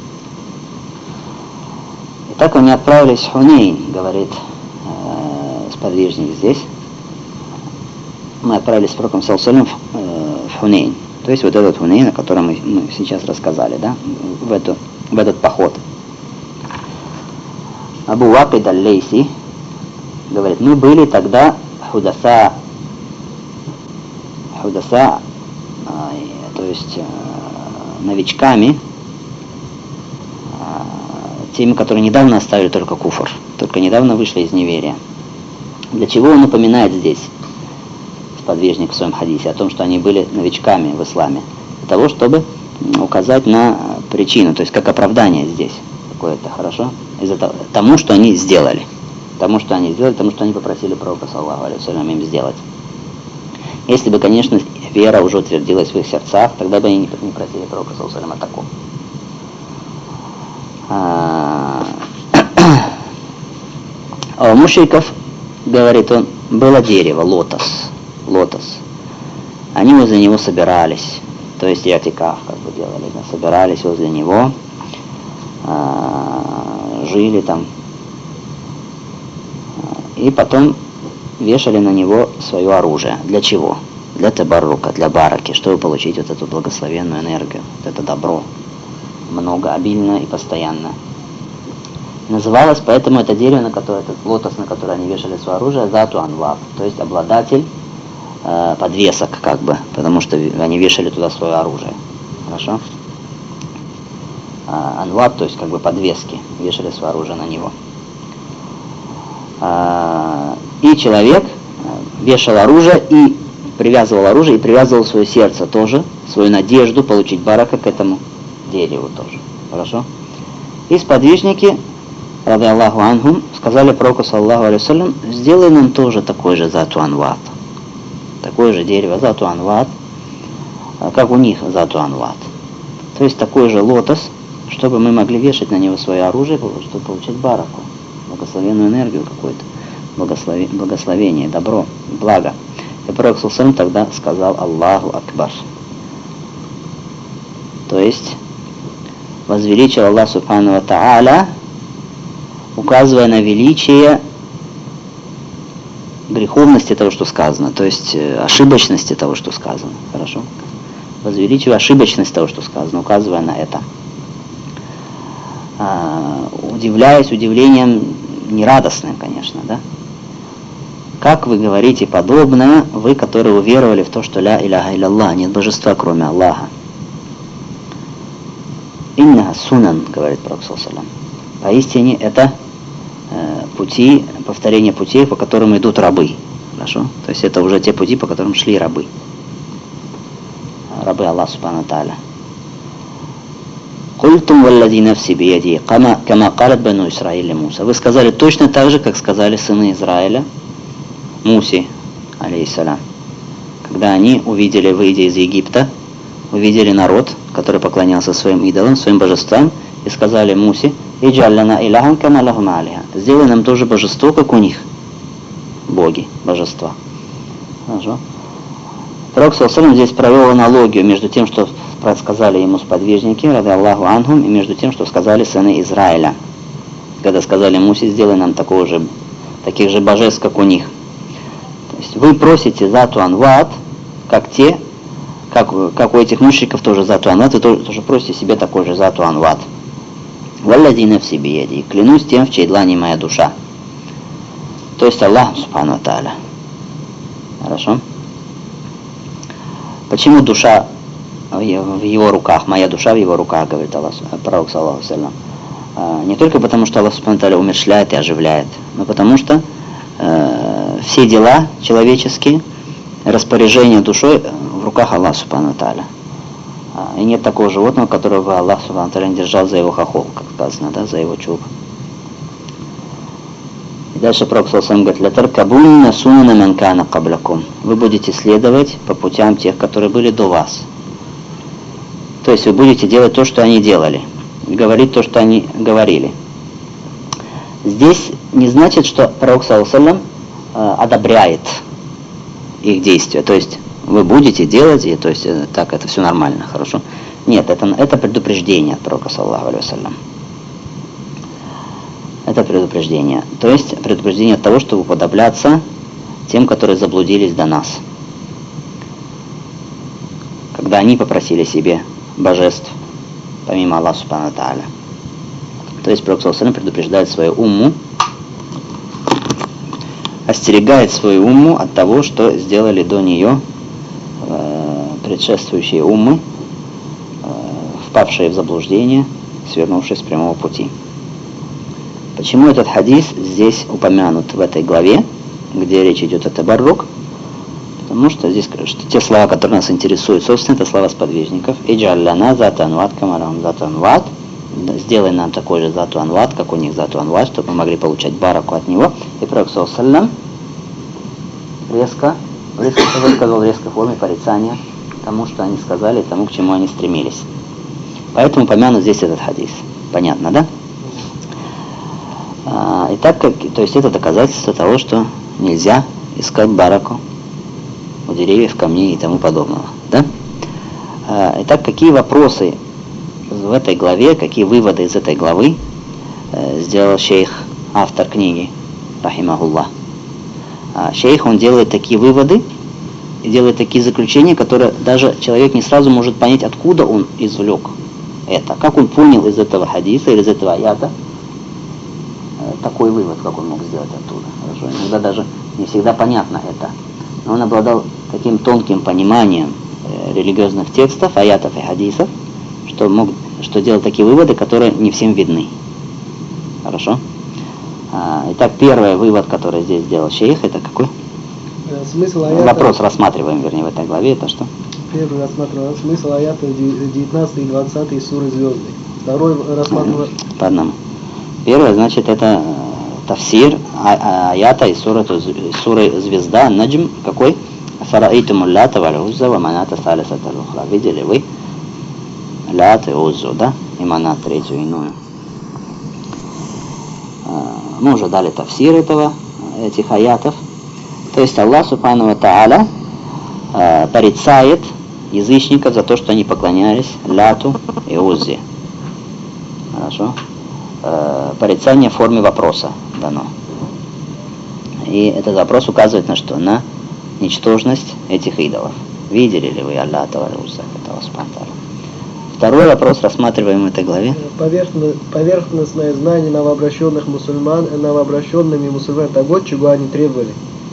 И так они отправились в Хунейн, говорит сподвижник здесь. Мы отправились с пророком саллаллаху алейхи вассалям в Хунейн. То есть вот этот Хунейн, о котором мы, мы сейчас рассказали, да, в, эту, в этот поход. Абу Вакид аль-Лейси говорит: мы были тогда худаса, худаса, то есть новичками, теми, которые недавно оставили только куфр, только недавно вышли из неверия. Для чего он упоминает здесь, сподвижник в своем хадисе, о том, что они были новичками в исламе? Для того, чтобы указать на причину, то есть как оправдание здесь какое-то, хорошо? Из-за того, тому, что они сделали. Тому, что они сделали, тому, что они попросили пророка, саллаллаху алейхи ва саллям, им сделать. Если бы, конечно, вера уже утвердилась в их сердцах, тогда бы они не просили пророка, саллаллаху алейхи ва саллям, о таком. А у мушриков, говорит он, было дерево, лотос, лотос. Они возле него собирались, то есть иатикаф, как бы делали, да, собирались возле него, а, жили там, и потом вешали на него свое оружие. Для чего? Для табаррука, для бараки, чтобы получить вот эту благословенную энергию, вот это добро, много, обильно и постоянно. Называлось поэтому это дерево, на которое, этот лотос, на который они вешали свое оружие, зату анвав, то есть обладатель э, подвесок, как бы, потому что они вешали туда свое оружие. Хорошо? А, анвав, то есть как бы подвески, вешали свое оружие на него. А, и человек вешал оружие и привязывал оружие, и привязывал свое сердце тоже, свою надежду получить барака к этому дереву тоже. Хорошо? И сподвижники, ради Аллаху анхум, сказали пророку, саллаллаху алейхи ва саллям, сделай нам тоже такой же зату анват. Такое же дерево, зату анват, как у них зату анват. То есть такой же лотос, чтобы мы могли вешать на него свое оружие, чтобы получать бараку, благословенную энергию какую-то, благослови, благословение, добро, благо. И пророк саллаллаху алейхи ва саллям тогда сказал Аллаху Акбар. То есть возвеличил Аллах Субхану ва Тааля, указывая на величие греховности того, что сказано, то есть ошибочности того, что сказано. Хорошо? Возвеличивая ошибочность того, что сказано, указывая на это. А, удивляясь удивлением нерадостным, конечно, да? Как вы говорите подобное, вы, которые уверовали в то, что ля иляха илля, нет божества, кроме Аллаха. Инна сунан, говорит пророк саллаллаху алейхи ва саллям. Поистине это э, пути, повторение путей, по которым идут рабы. Хорошо? То есть это уже те пути, по которым шли рабы. Рабы Аллаха субхану тааля. Культум валлади нафси бияди, кама калат бану Исраиля Муса. Вы сказали точно так же, как сказали сыны Израиля Мусе, алейхиссалям. Когда они увидели, выйдя из Египта, увидели народ, который поклонялся своим идолам, своим божествам, и сказали Мусе: «Иджаллана иляхан кама лахум алиха». Сделай нам тоже божество, как у них. Боги, божества. Хорошо. Пророк саллаллаху алейхи ва саллям здесь провел аналогию между тем, что сказали ему сподвижники, ради Аллаху анхум, и между тем, что сказали сыны Израиля. Когда сказали Мусе: сделай нам такого же, таких же божеств, как у них. То есть вы просите зату анват, как те, как, как у этих мушриков тоже зату анват, вы тоже, тоже просите себе такой же зату анват. Валлади нафси бияди, клянусь тем, в чьей длани моя душа. То есть Аллах субхану тааля. Хорошо? Почему душа в его руках, моя душа в его руках, говорит Аллах, пророк саллаллаху алейхи ва саллям. Не только потому, что Аллах субхану тааля умерщвляет и оживляет, но потому что э, все дела человеческие, распоряжение душой в руках Аллаха субхану тааля. И нет такого животного, которого бы Аллах субхану тааля не держал за его хохол, как сказано, да, за его чуб. И дальше пророк саллаллаху алейхи ва саллям говорит: «Латаркабунна сунана ман кана каблякум». Вы будете следовать по путям тех, которые были до вас. То есть вы будете делать то, что они делали, говорить то, что они говорили. Здесь не значит, что пророк саллаллаху алейхи ва саллям одобряет их действия. То есть вы будете делать, и то есть так, это все нормально, хорошо. Нет, это, это предупреждение от пророка саллаллаху алейхи ва саллям. Это предупреждение. То есть предупреждение от того, чтобы уподобляться тем, которые заблудились до нас. Когда они попросили себе божеств, помимо Аллаха субхану тааля. То есть пророк саллаллаху алейхи ва саллям предупреждает свою умму, остерегает свою умму от того, что сделали до нее э, предшествующие уммы, э, впавшие в заблуждение, свернувшие с прямого пути. Почему этот хадис здесь упомянут в этой главе, где речь идет о табаррук? Потому что здесь что те слова, которые нас интересуют, собственно, это слова сподвижников. «Иджаль лана зату анват камарам зату анват». Сделай нам такой же зату анват, как у них зату анват, чтобы мы могли получать бараку от него. И Пророк саллаллаху резко, резко высказал в резкой форме порицания тому, что они сказали, тому, к чему они стремились. Поэтому упомянут здесь этот хадис. Понятно, да? А, итак, как, то есть это доказательство того, что нельзя искать бараку у деревьев, камней и тому подобного. Да? А, итак, какие вопросы в этой главе, какие выводы из этой главы э, сделал шейх, автор книги, рахимахуллах. А, шейх, он делает такие выводы и делает такие заключения, которые даже человек не сразу может понять, откуда он извлек это, как он понял из этого хадиса или из этого аята э, такой вывод, как он мог сделать оттуда. Хорошо? Иногда даже не всегда понятно это. Но он обладал таким тонким пониманием э, религиозных текстов, аятов и хадисов, что мог, что делал такие выводы, которые не всем видны. Хорошо? А, итак, первый вывод, который здесь сделал шейх, это какой? Смысл аята... Вопрос рассматриваем, вернее, в этой главе, это что? Первый рассматриваем смысл аята девятнадцатый и двадцатый суры Звездной. Второй рассматриваем... По одному. Первое, значит, это тафсир аята из суры, суры Звезда, наджм, какой? Фараитум лята валь узза ва маната салисата лухра. Видели вы лят и уззу, да? И манат третью иную. Мы уже дали тафсир этого, этих аятов. То есть Аллах Субхану ва Тааля э, порицает язычников за то, что они поклонялись ляту и уззе. Хорошо? Э, порицание в форме вопроса дано. И этот вопрос указывает на что? На ничтожность этих идолов. Видели ли вы Аллата и Узза? Это Аллах Субхану ва Тааля. Второй вопрос рассматриваем в этой главе. Поверхно, поверхностное знание новообращенных мусульман, новообращенными мусульман того, чего они требовали.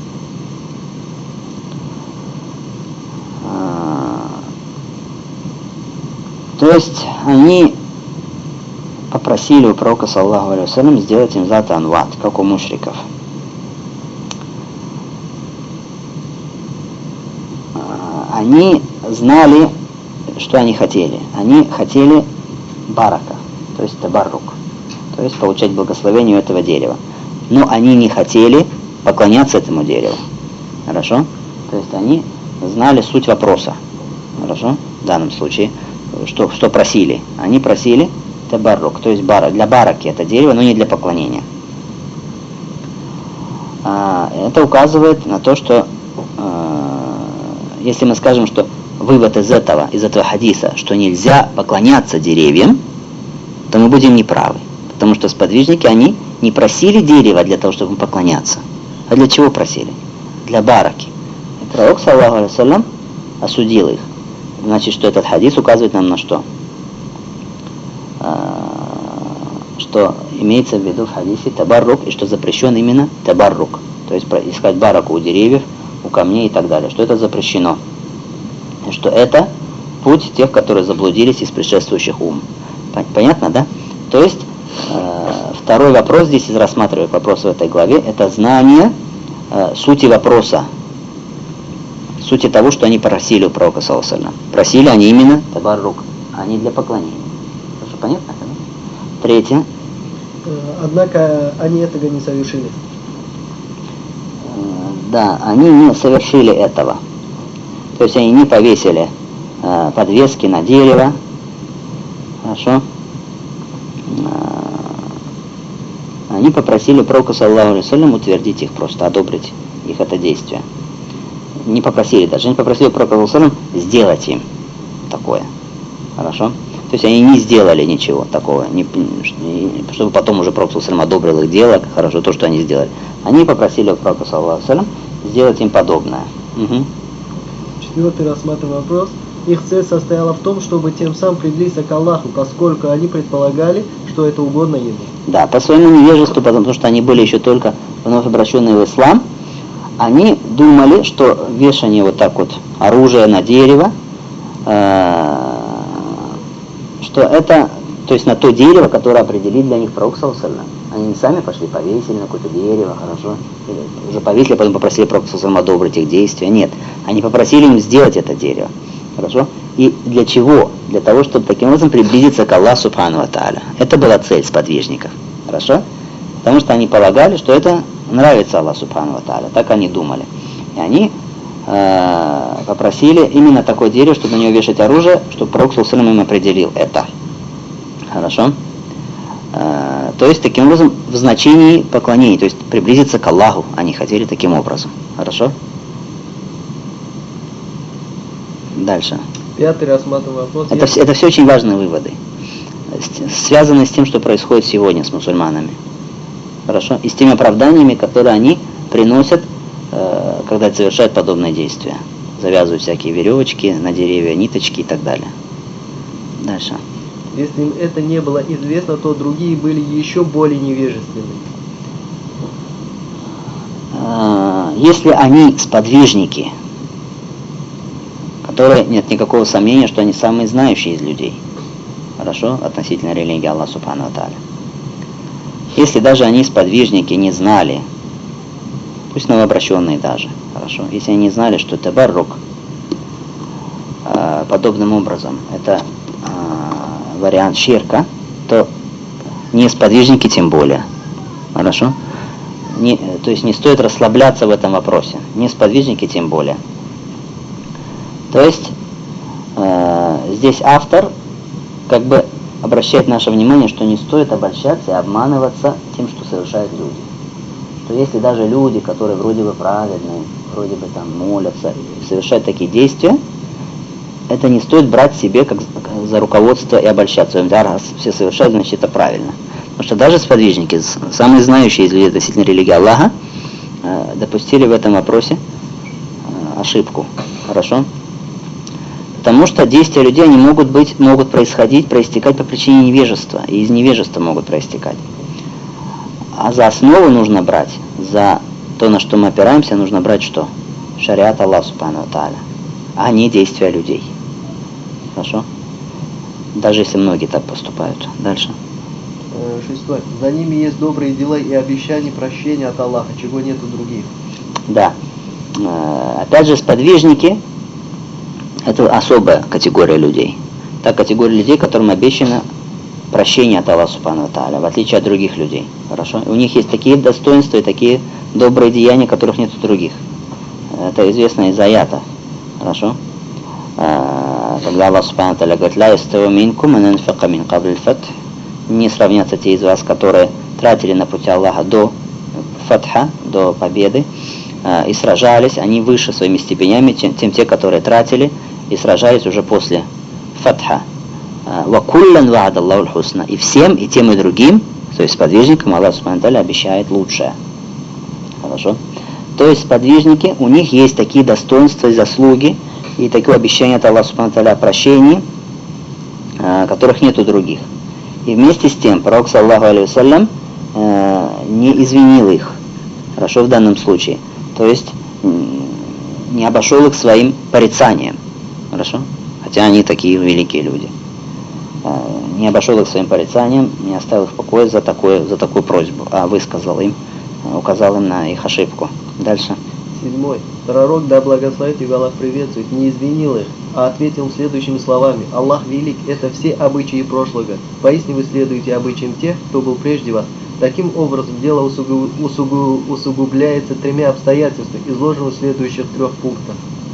То есть они попросили у пророка саллаллаху алейхи ва саллям сделать им зат анват, как у мушриков. Они знали, что они хотели. Они хотели барака, то есть табаррук, то есть получать благословение у этого дерева. Но они не хотели поклоняться этому дереву. Хорошо? То есть они знали суть вопроса. Хорошо? В данном случае. Что, что просили? Они просили табаррук, то есть бара, для бараки это дерево, но не для поклонения. А, это указывает на то, что а, если мы скажем, что вывод из этого, из этого хадиса, что нельзя поклоняться деревьям, то мы будем неправы. Потому что сподвижники, они не просили дерева для того, чтобы поклоняться. А для чего просили? Для бараки. И пророк, саллаллаху алейхи ва саллям, осудил их. Значит, что этот хадис указывает нам на что? А, что имеется в виду в хадисе табаррук, и что запрещен именно табаррук. То есть искать бараку у деревьев, у камней и так далее. Что это запрещено. И что это путь тех, которые заблудились из предшествующих ум. Понятно, да? То есть э, второй вопрос здесь, из рассматривая вопрос в этой главе, это знание э, сути вопроса. Сути того, что они просили у пророка саллаллаху алейхи ва саллям. Просили они именно табаррук, а не для поклонения. Хорошо, понятно? Третье. Однако они этого не совершили. Да, они не совершили этого. То есть они не повесили э, подвески на дерево. Хорошо? Э, они попросили пророка саллаллаху алейхи ва саллям утвердить их, просто одобрить их это действие. Не попросили даже, они попросили пророка саллаллаху алейхи ва саллям сделать им такое. Хорошо? То есть они не сделали ничего такого, не, чтобы потом уже пророк саллаллаху алейхи ва саллям одобрил их дело, хорошо, то, что они сделали. Они попросили у пророка саллаллаху алейхи ва саллям сделать им подобное. Угу. Четвертый рассматриваем вопрос. Их цель состояла в том, чтобы тем самым приблизиться к Аллаху, поскольку они предполагали, что это угодно Ему. Да, по своему невежеству, потому что они были еще только вновь обращенные в ислам, они думали, что вешание вот так вот оружия на дерево, э, что это, то есть на то дерево, которое определит для них пророк саллаллаху алейхи ва саллям. Они не сами пошли, повесили на какое-то дерево, хорошо. Или уже повесили, потом попросили Пророка одобрить их действия. Нет, они попросили им сделать это дерево. Хорошо? И для чего? Для того, чтобы таким образом приблизиться к Аллаху Субхану ва Тааля. Это была цель сподвижников. Хорошо? Потому что они полагали, что это нравится Аллаху Субхану ва Тааля. Так они думали. И они э, попросили именно такое дерево, чтобы на него вешать оружие, чтобы Пророк саллаллаху алейхи ва саллям им определил это. Хорошо? Э, то есть, таким образом, в значении поклонения, то есть приблизиться к Аллаху, они хотели таким образом. Хорошо? Дальше. Пятый рассматриваем вопрос. Это, я... это все очень важные выводы, связанные с тем, что происходит сегодня с мусульманами. Хорошо? И с теми оправданиями, которые они приносят, э, когда совершают подобные действия. Завязывают всякие веревочки на деревья, ниточки и так далее. Дальше. Если им это не было известно, то другие были еще более невежественны. Э, если они сподвижники, которые нет никакого сомнения, что они самые знающие из людей, хорошо, относительно религии Аллаха Субхану ва Тааля. Если даже они сподвижники не знали, пусть новообращенные даже, хорошо, если они не знали, что табаррук э, подобным образом это э, вариант ширка, то не сподвижники тем более, хорошо, не, то есть не стоит расслабляться в этом вопросе, не сподвижники тем более. То есть э, здесь автор как бы обращает наше внимание, что не стоит обольщаться и обманываться тем, что совершают люди. Что если даже люди, которые вроде бы праведные, вроде бы там молятся, совершают такие действия, это не стоит брать себе как за руководство и обольщаться. Да, раз все совершают, значит это правильно. Потому что даже сподвижники, самые знающие из людей относительно религии Аллаха, э, допустили в этом вопросе э, ошибку. Хорошо? Потому что действия людей они могут быть, могут происходить, проистекать по причине невежества, и из невежества могут проистекать. А за основу нужно брать, за то, на что мы опираемся, нужно брать что? Шариат Аллаха Субхану ва Тааля, а не действия людей. Хорошо? Даже если многие так поступают. Дальше. Шестой. За ними есть добрые дела и обещания прощения от Аллаха, чего нет у других. Да. Опять же, сподвижники это особая категория людей. Та категория людей, которым обещано прощение от Аллаха Субхану ва Тааля, в отличие от других людей. Хорошо? И у них есть такие достоинства и такие добрые деяния, которых нет у других. Это известно из аята. Хорошо? Когда Аллах Субхану ва Тааля говорит: «Ла ястави минкум ман анфака мин кабли аль-фатх». Не сравнятся те из вас, которые тратили на пути Аллаха до фатха, до победы, и сражались, они выше своими степенями, чем, чем те, которые тратили и сражались уже после фатха. «Вакуллян ва'адаллаху аль-хусна». И всем, и тем, и другим, то есть сподвижникам, Аллах Субхану ва Тааля обещает лучшее. Хорошо? То есть сподвижники, у них есть такие достоинства и заслуги, и такое обещание от Аллаха Субхану ва Тааля о прощении, которых нет у других. И вместе с тем, Пророк саллаллаху алейхи ва саллям не извинил их. Хорошо, в данном случае. То есть не обошел их своим порицанием. Хорошо? Хотя они такие великие люди. Не обошел их своим порицанием, не оставил их в покое за, такое, за такую просьбу, а высказал им, указал им на их ошибку. Дальше. Седьмой. Пророк, да благословит его Аллах приветствует, не извинил их, а ответил следующими словами: Аллах велик, это все обычаи прошлого. Поистине вы следуете обычаям тех, кто был прежде вас. Таким образом, дело усугу, усугу, усугубляется тремя обстоятельствами, изложенными в следующих трех пунктах.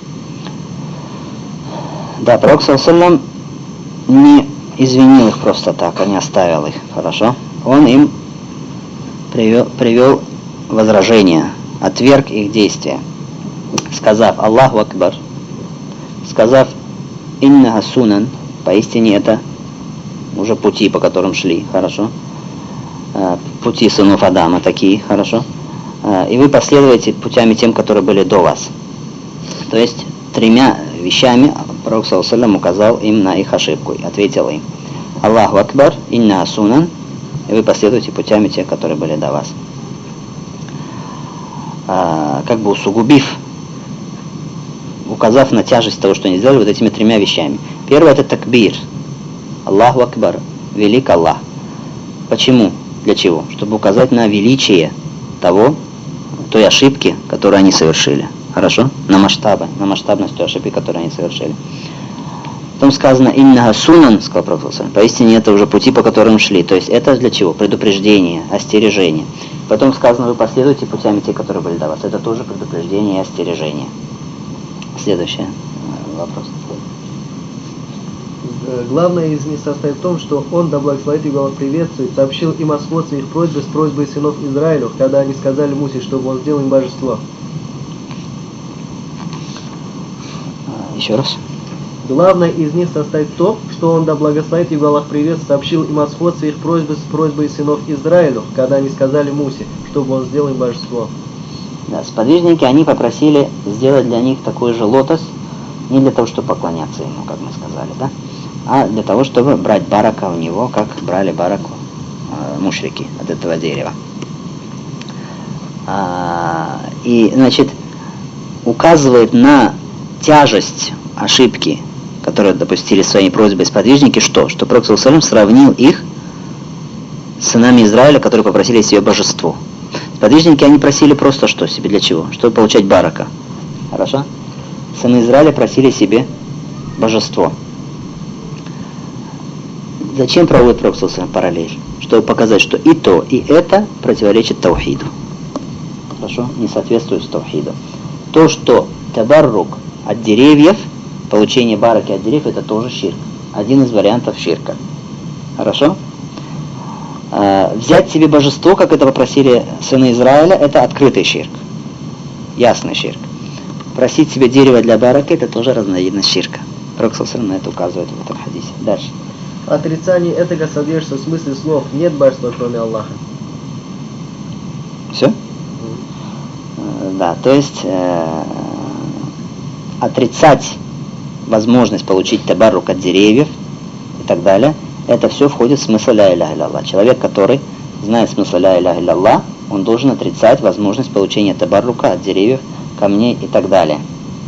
Да, Пророк саллаллаху алейхи ва саллям не извинил их просто так, а не оставил их. Хорошо? Он им привел, привел возражение, отверг их действия, сказав Аллаху Акбар, сказав иннага сунан, поистине это уже пути, по которым шли. Хорошо? Пути сынов Адама такие, хорошо? И вы последуете путями тем, которые были до вас. То есть тремя вещами Пророк саллаллаху алейхи ва саллям указал им на их ошибку и ответил им: Аллаху Акбар, инна сунан, и вы последуете путями тех, которые были до вас. А, как бы усугубив, указав на тяжесть того, что они сделали, вот этими тремя вещами. Первое — это такбир. Аллаху Акбар, велик Аллах. Почему? Для чего? Чтобы указать на величие того, той ошибки, которую они совершили. Хорошо? На масштабы, на масштабность той ошибки, которую они совершили. Потом сказано «Иннага сунан», сказал Пророк, поистине это уже пути, по которым шли. То есть это для чего? Предупреждение, остережение. Потом сказано «Вы последуйте путями те, которые были до вас». Это тоже предупреждение и остережение. Следующий вопрос. Главное из них состоит в том, что он, да благословит и приветствует, сообщил им о сводстве их просьбы с просьбой сынов Израилю, когда они сказали Мусе, чтобы он сделал им божество. Еще раз. Главное из них состоит в том, что он, да благословит и Аллах привет, сообщил им о сходстве их просьбы с просьбой сынов Израилю, когда они сказали Мусе, чтобы он сделал им божество. Да, сподвижники, они попросили сделать для них такой же лотос, не для того, чтобы поклоняться ему, как мы сказали, да, а для того, чтобы брать барака у него, как брали бараку э, мушрики от этого дерева. А, и, значит, указывает на тяжесть ошибки, которые допустили своей просьбой сподвижники, что? Что Пророк саллаллаху алейхи ва саллям сравнил их с сынами Израиля, которые попросили себе божество. Сподвижники, они просили просто что себе, для чего? Чтобы получать барака. Хорошо? Сыны Израиля просили себе божество. Зачем проводит Пророк саллаллаху алейхи ва саллям параллель? Чтобы показать, что и то, и это противоречит таухиду. Хорошо? Не соответствует таухиду. То, что табаррук от деревьев, получение бараки от деревьев, это тоже ширк. Один из вариантов ширка. Хорошо? А, взять себе божество, как это попросили сыны Израиля, это открытый ширк. Ясный ширк. Просить себе дерево для бараки, это тоже разновидность ширка. Пророк саллаллаху алейхи ва саллям на это указывает в этом хадисе. Дальше. Отрицание этого содержится в смысле слов «нет божества, кроме Аллаха». Все? Mm. Да, то есть э, отрицать возможность получить табаррук от деревьев и так далее, это все входит в смысл ля иляха илля-Аллах. Человек, который знает смысл ля иляха илля-Аллах, он должен отрицать возможность получения табаррука от деревьев, камней и так далее.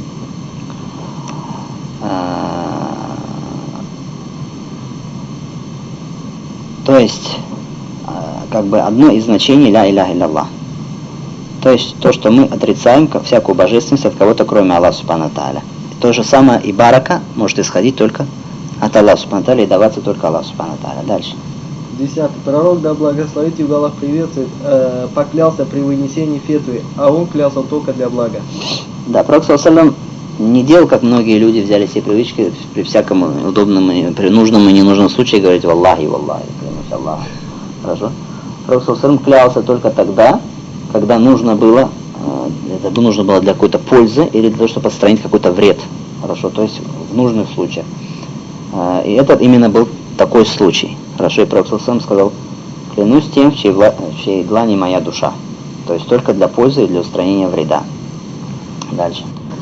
То есть, как бы одно из значений ля иляха илля-Аллах. То есть, то, что мы отрицаем всякую божественность от кого-то, кроме Аллаха субхану тааля. То же самое и барака может исходить только от Аллаха субхану тааля и даваться только Аллаху субхану тааля. Дальше. Десятый. Пророк, да благословит его Аллах приветствует, э, поклялся при вынесении фетвы, а он клялся только для блага. Да, Пророк саллаллаху алейхи ва саллям не делал, как многие люди взяли себе привычки при всяком удобном и при нужном и ненужном случае говорить «Валлахи, Валлахи», клянусь Аллахом. Хорошо? Пророк саллаллаху алейхи ва саллям клялся только тогда, когда нужно было, это нужно было для какой-то пользы или для того, чтобы отстранить какой-то вред. Хорошо? То есть в нужных случаях. И этот именно был такой случай. Хорошо? И Пророк саллаллаху алейхи ва саллям сказал: «Клянусь тем, в чьей, вла... в чьей длани моя душа». То есть только для пользы и для устранения вреда. Дальше.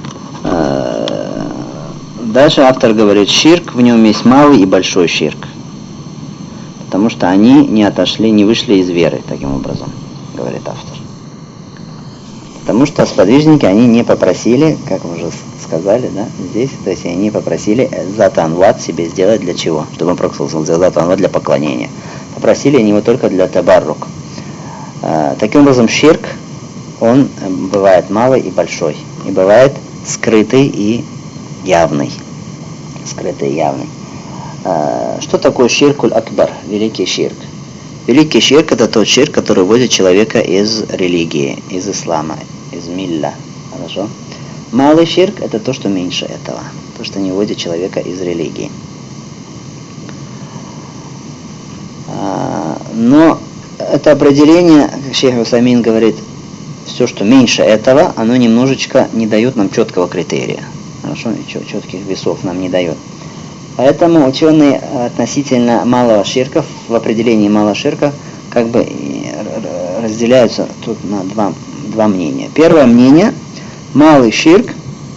Дальше автор говорит, ширк, в нем есть малый и большой ширк. Потому что они не отошли, не вышли из веры, таким образом, говорит автор. Потому что сподвижники, они не попросили, как мы уже сказали, да, здесь, то есть они попросили затанват себе сделать для чего? Чтобы он Пророк сделал затанват для поклонения. Попросили они его только для табаррук. Таким образом, ширк, он бывает малый и большой. И бывает скрытый и явный. Скрытый и явный. Что такое ширкуль акбар? Великий ширк. Великий ширк — это тот ширк, который вводит человека из религии, из ислама, из милля. Хорошо? Малый ширк — это то, что меньше этого. То, что не вводит человека из религии. Но это определение, как шейх Усаймин говорит, все, что меньше этого, оно немножечко не дает нам четкого критерия. Хорошо? Четких весов нам не дает. Поэтому ученые относительно малого ширка, в определении малого ширка, как бы разделяются тут на два, два мнения. Первое мнение, малый ширк,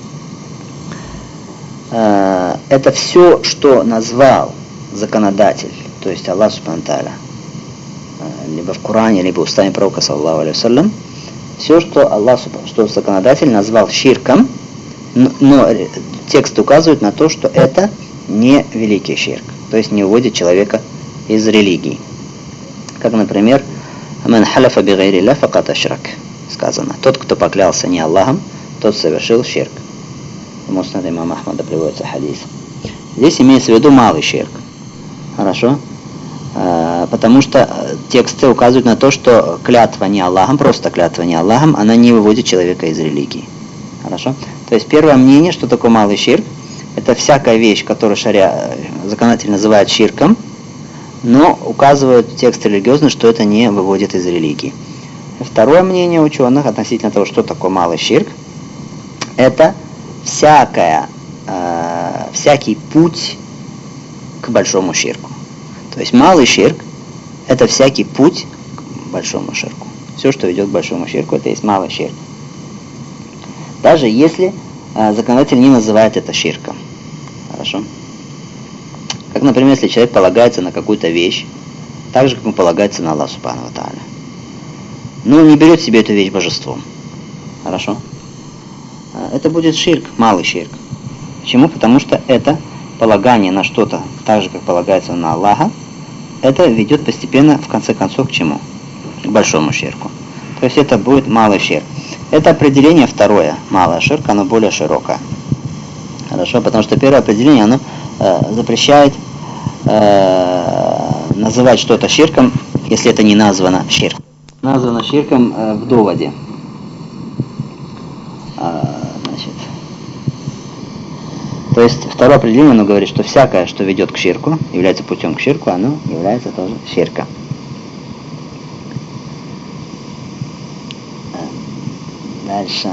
э, это все, что назвал законодатель, то есть Аллах субхану тааля, либо в Коране, либо устами пророка саллаллаху алейхи ва саллям, все, что Аллах, что законодатель назвал ширком, но, но текст указывает на то, что это не великий ширк, то есть не уводит человека из религии. Как, например, «Ман халяфа би гайри ля факат ашрак» сказано. Тот, кто поклялся не Аллахом, тот совершил ширк. В Муснад имама Ахмада приводится хадис. Здесь имеется в виду малый ширк. Хорошо? Потому что тексты указывают на то, что клятва не Аллахом, просто клятва не Аллахом, она не выводит человека из религии. Хорошо? То есть первое мнение, что такое малый ширк, это всякая вещь, которую шария законодатель называет ширком, но указывают текст религиозный, что это не выводит из религии. Второе мнение ученых относительно того, что такое малый ширк, это всякая, э, всякий путь к большому ширку. То есть малый ширк – это всякий путь к большому ширку. Все, что ведет к большому ширку, это есть малый ширк. Даже если э, законодатель не называет это ширком. Хорошо? Как, например, если человек полагается на какую-то вещь, так же, как он полагается на Аллаха Субхану ва Тааля. Но не берет себе эту вещь божеством. Хорошо? Это будет ширк, малый ширк. Почему? Потому что это полагание на что-то, так же, как полагается на Аллаха, это ведет постепенно, в конце концов, к чему? К большому ширку. То есть это будет малый ширк. Это определение второе, малый ширк, оно более широкое. Хорошо? Потому что первое определение, оно э, запрещает э, называть что-то ширком, если это не названо ширк. Названо ширком э, в доводе. А, значит, то есть второе определение, оно говорит, что всякое, что ведет к ширку, является путем к ширку, оно является тоже ширком. Дальше.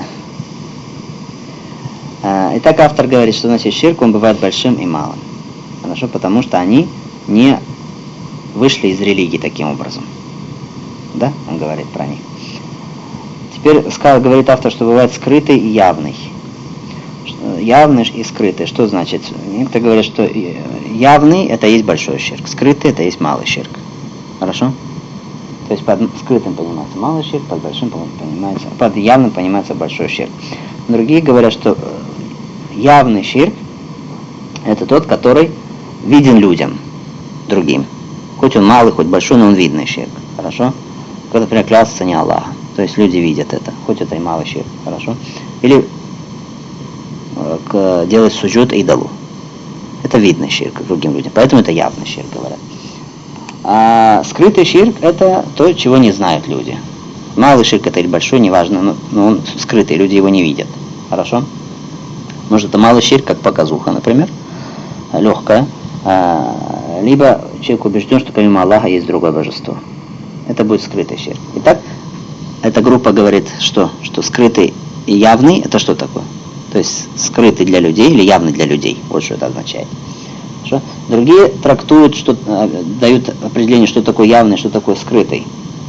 А, итак, автор говорит, что значит ширк, он бывает большим и малым. Хорошо, потому что они не вышли из религии таким образом. Да, он говорит про них. Теперь говорит автор, что бывает скрытый и явный. Явный и скрытый. Что значит? Некоторые говорят, что явный это есть большой ширк, скрытый это есть малый ширк. Хорошо? То есть под скрытым понимается малый ширк, под большим понимается, под явным понимается большой ширк. Другие говорят, что явный ширк это тот, который виден людям, другим. Хоть он малый, хоть большой, но он видный ширк. Хорошо? Когда, например, клялся не Аллах. То есть люди видят это, хоть это и малый ширк. Хорошо? Или э, к, делать суджуд идолу. Это видный ширк другим людям. Поэтому это явный ширк, говорят. А скрытый ширк это то, чего не знают люди. Малый ширк это или большой, неважно, но, но он скрытый, люди его не видят. Хорошо? Может это малый ширк, как показуха, например, легкая. А, либо человек убежден, что помимо Аллаха есть другое божество. Это будет скрытый ширк. Итак, эта группа говорит, что, что скрытый и явный это что такое? То есть скрытый для людей или явный для людей. Вот что это означает. Хорошо? Другие трактуют, что, дают определение, что такое явный, что такое скрытый.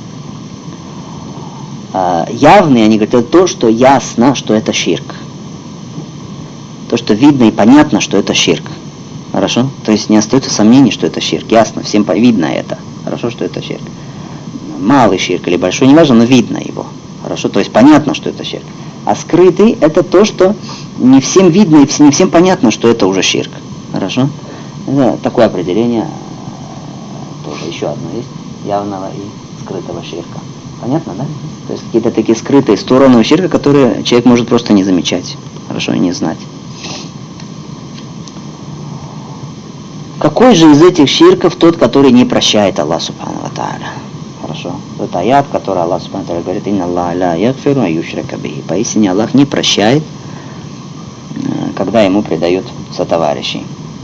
А, явный, они говорят, это то, что ясно, что это ширк. То, что видно и понятно, что это ширк. Хорошо? То есть не остается сомнений, что это ширк. Ясно, всем видно это. Хорошо, что это ширк. Малый ширк или большой, неважно, но видно его. Хорошо, то есть понятно, что это ширк. А скрытый это то, что не всем видно и не всем понятно, что это уже ширк. Хорошо? Это такое определение, тоже еще одно есть, явного и скрытого ширка. Понятно, да? То есть какие-то такие скрытые стороны ширка, которые человек может просто не замечать. Хорошо, и не знать. Какой же из этих ширков тот, который не прощает Аллах Субхану ва Тааля? Хорошо. Это аят, который Аллах Субхану ва Тааля говорит: «Инна Аллаха ла ягфиру ан юшрака бихи». Поистине Аллах не прощает, когда ему предают сотоварищей.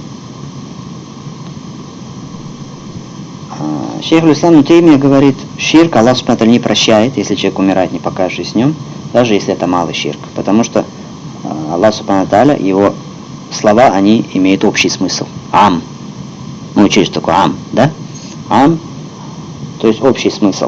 Шейх аль-Ислам ибн Таймия говорит, ширк Аллах Субхану ва Тааля не прощает, если человек умирает, не покажешься с ним, даже если это малый ширк. Потому что Аллах Субхану ва Тааля, его слова, они имеют общий смысл. Ам. Мы учили, что такое ам, да? Ам, то есть общий смысл.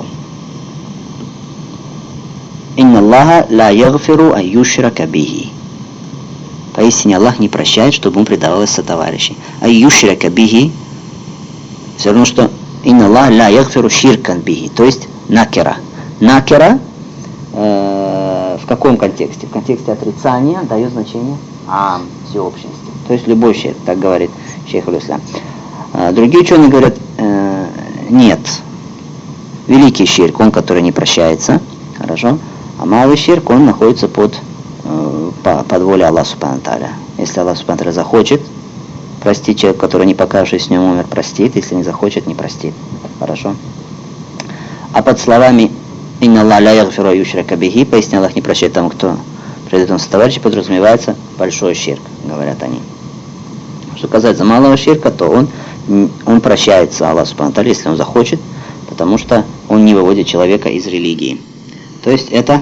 Инна Аллаха ла ягфиру ан юшрака бихи. Поистине Аллах не прощает, чтобы ему предавалось сотоварищей. А юшрака бихи все равно, что инна Аллаха ла ягфиру ширкан бихи. То есть накера. Накера э, в каком контексте? В контексте отрицания дает значение ам, всеобщности. То есть любой шейх, так говорит шейх аль-Ислам. Другие ученые говорят, э, нет. великий ширк, он, который не прощается, хорошо, а малый ширк, он находится под, э, под волей Аллаха Субхану ва Тааля. Если Аллах Субхану ва Тааля захочет простить человека, который не покаявшись в нем умер, простит, если не захочет, не простит. Хорошо. А под словами «Инна Аллах ля ягфиру ан юшрака бихи», пояснял, Аллах не прощает тому, кто предает он сотоварища, подразумевается большой ширк, говорят они. Что касается малого ширка, то он, он прощается Аллаху Субхану ва Тааля, если он захочет, потому что он не выводит человека из религии. То есть это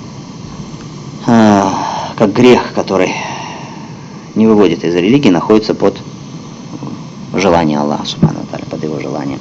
э, как грех, который не выводит из религии, находится под желанием Аллаха Субхану ва Тааля, под его желанием.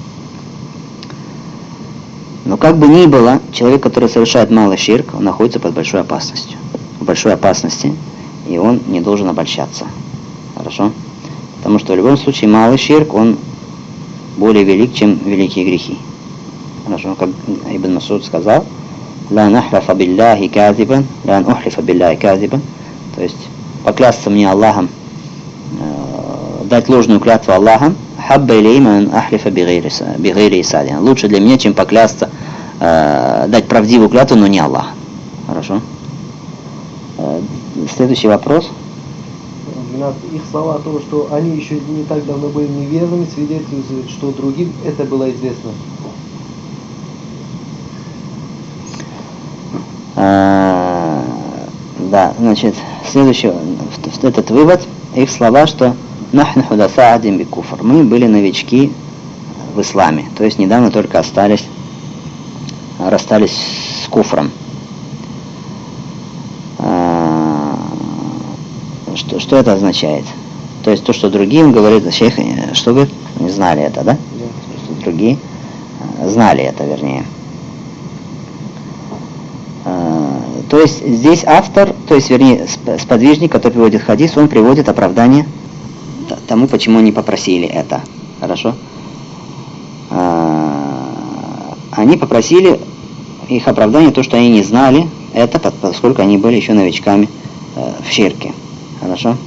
Но как бы ни было, человек, который совершает малый ширк, он находится под большой опасностью. В большой опасности, и он не должен обольщаться. Хорошо? Потому что в любом случае малый ширк, он более велик, чем великие грехи. Хорошо? Как Ибн Масуд сказал, «Ла нахлафа билляхи казибан, ла нухлифа билляхи казибан». То есть, поклясться мне Аллахом, э, дать ложную клятву Аллахом, «Хабба илейма ан ахлифа бигайри исадин». Лучше для меня, чем поклясться, э, дать правдивую клятву, но не Аллах. Хорошо? Э, следующий вопрос. Их слова о том, что они еще не так давно были неверными, свидетельствуют, что другим это было известно. А, да, значит, следующий, этот вывод, их слова, что «Нахну худаса адим би куфр». Мы были новички в исламе, то есть недавно только остались, расстались с куфром. Что, что это означает? То есть то, что другим говорит шейх, чтобы не знали это, да? Что другие знали это, вернее. То есть здесь автор, то есть вернее сподвижник, который приводит хадис, он приводит оправдание тому, почему они попросили это. Хорошо? Они попросили их оправдание, то, что они не знали это, поскольку они были еще новичками в ширке. Хорошо?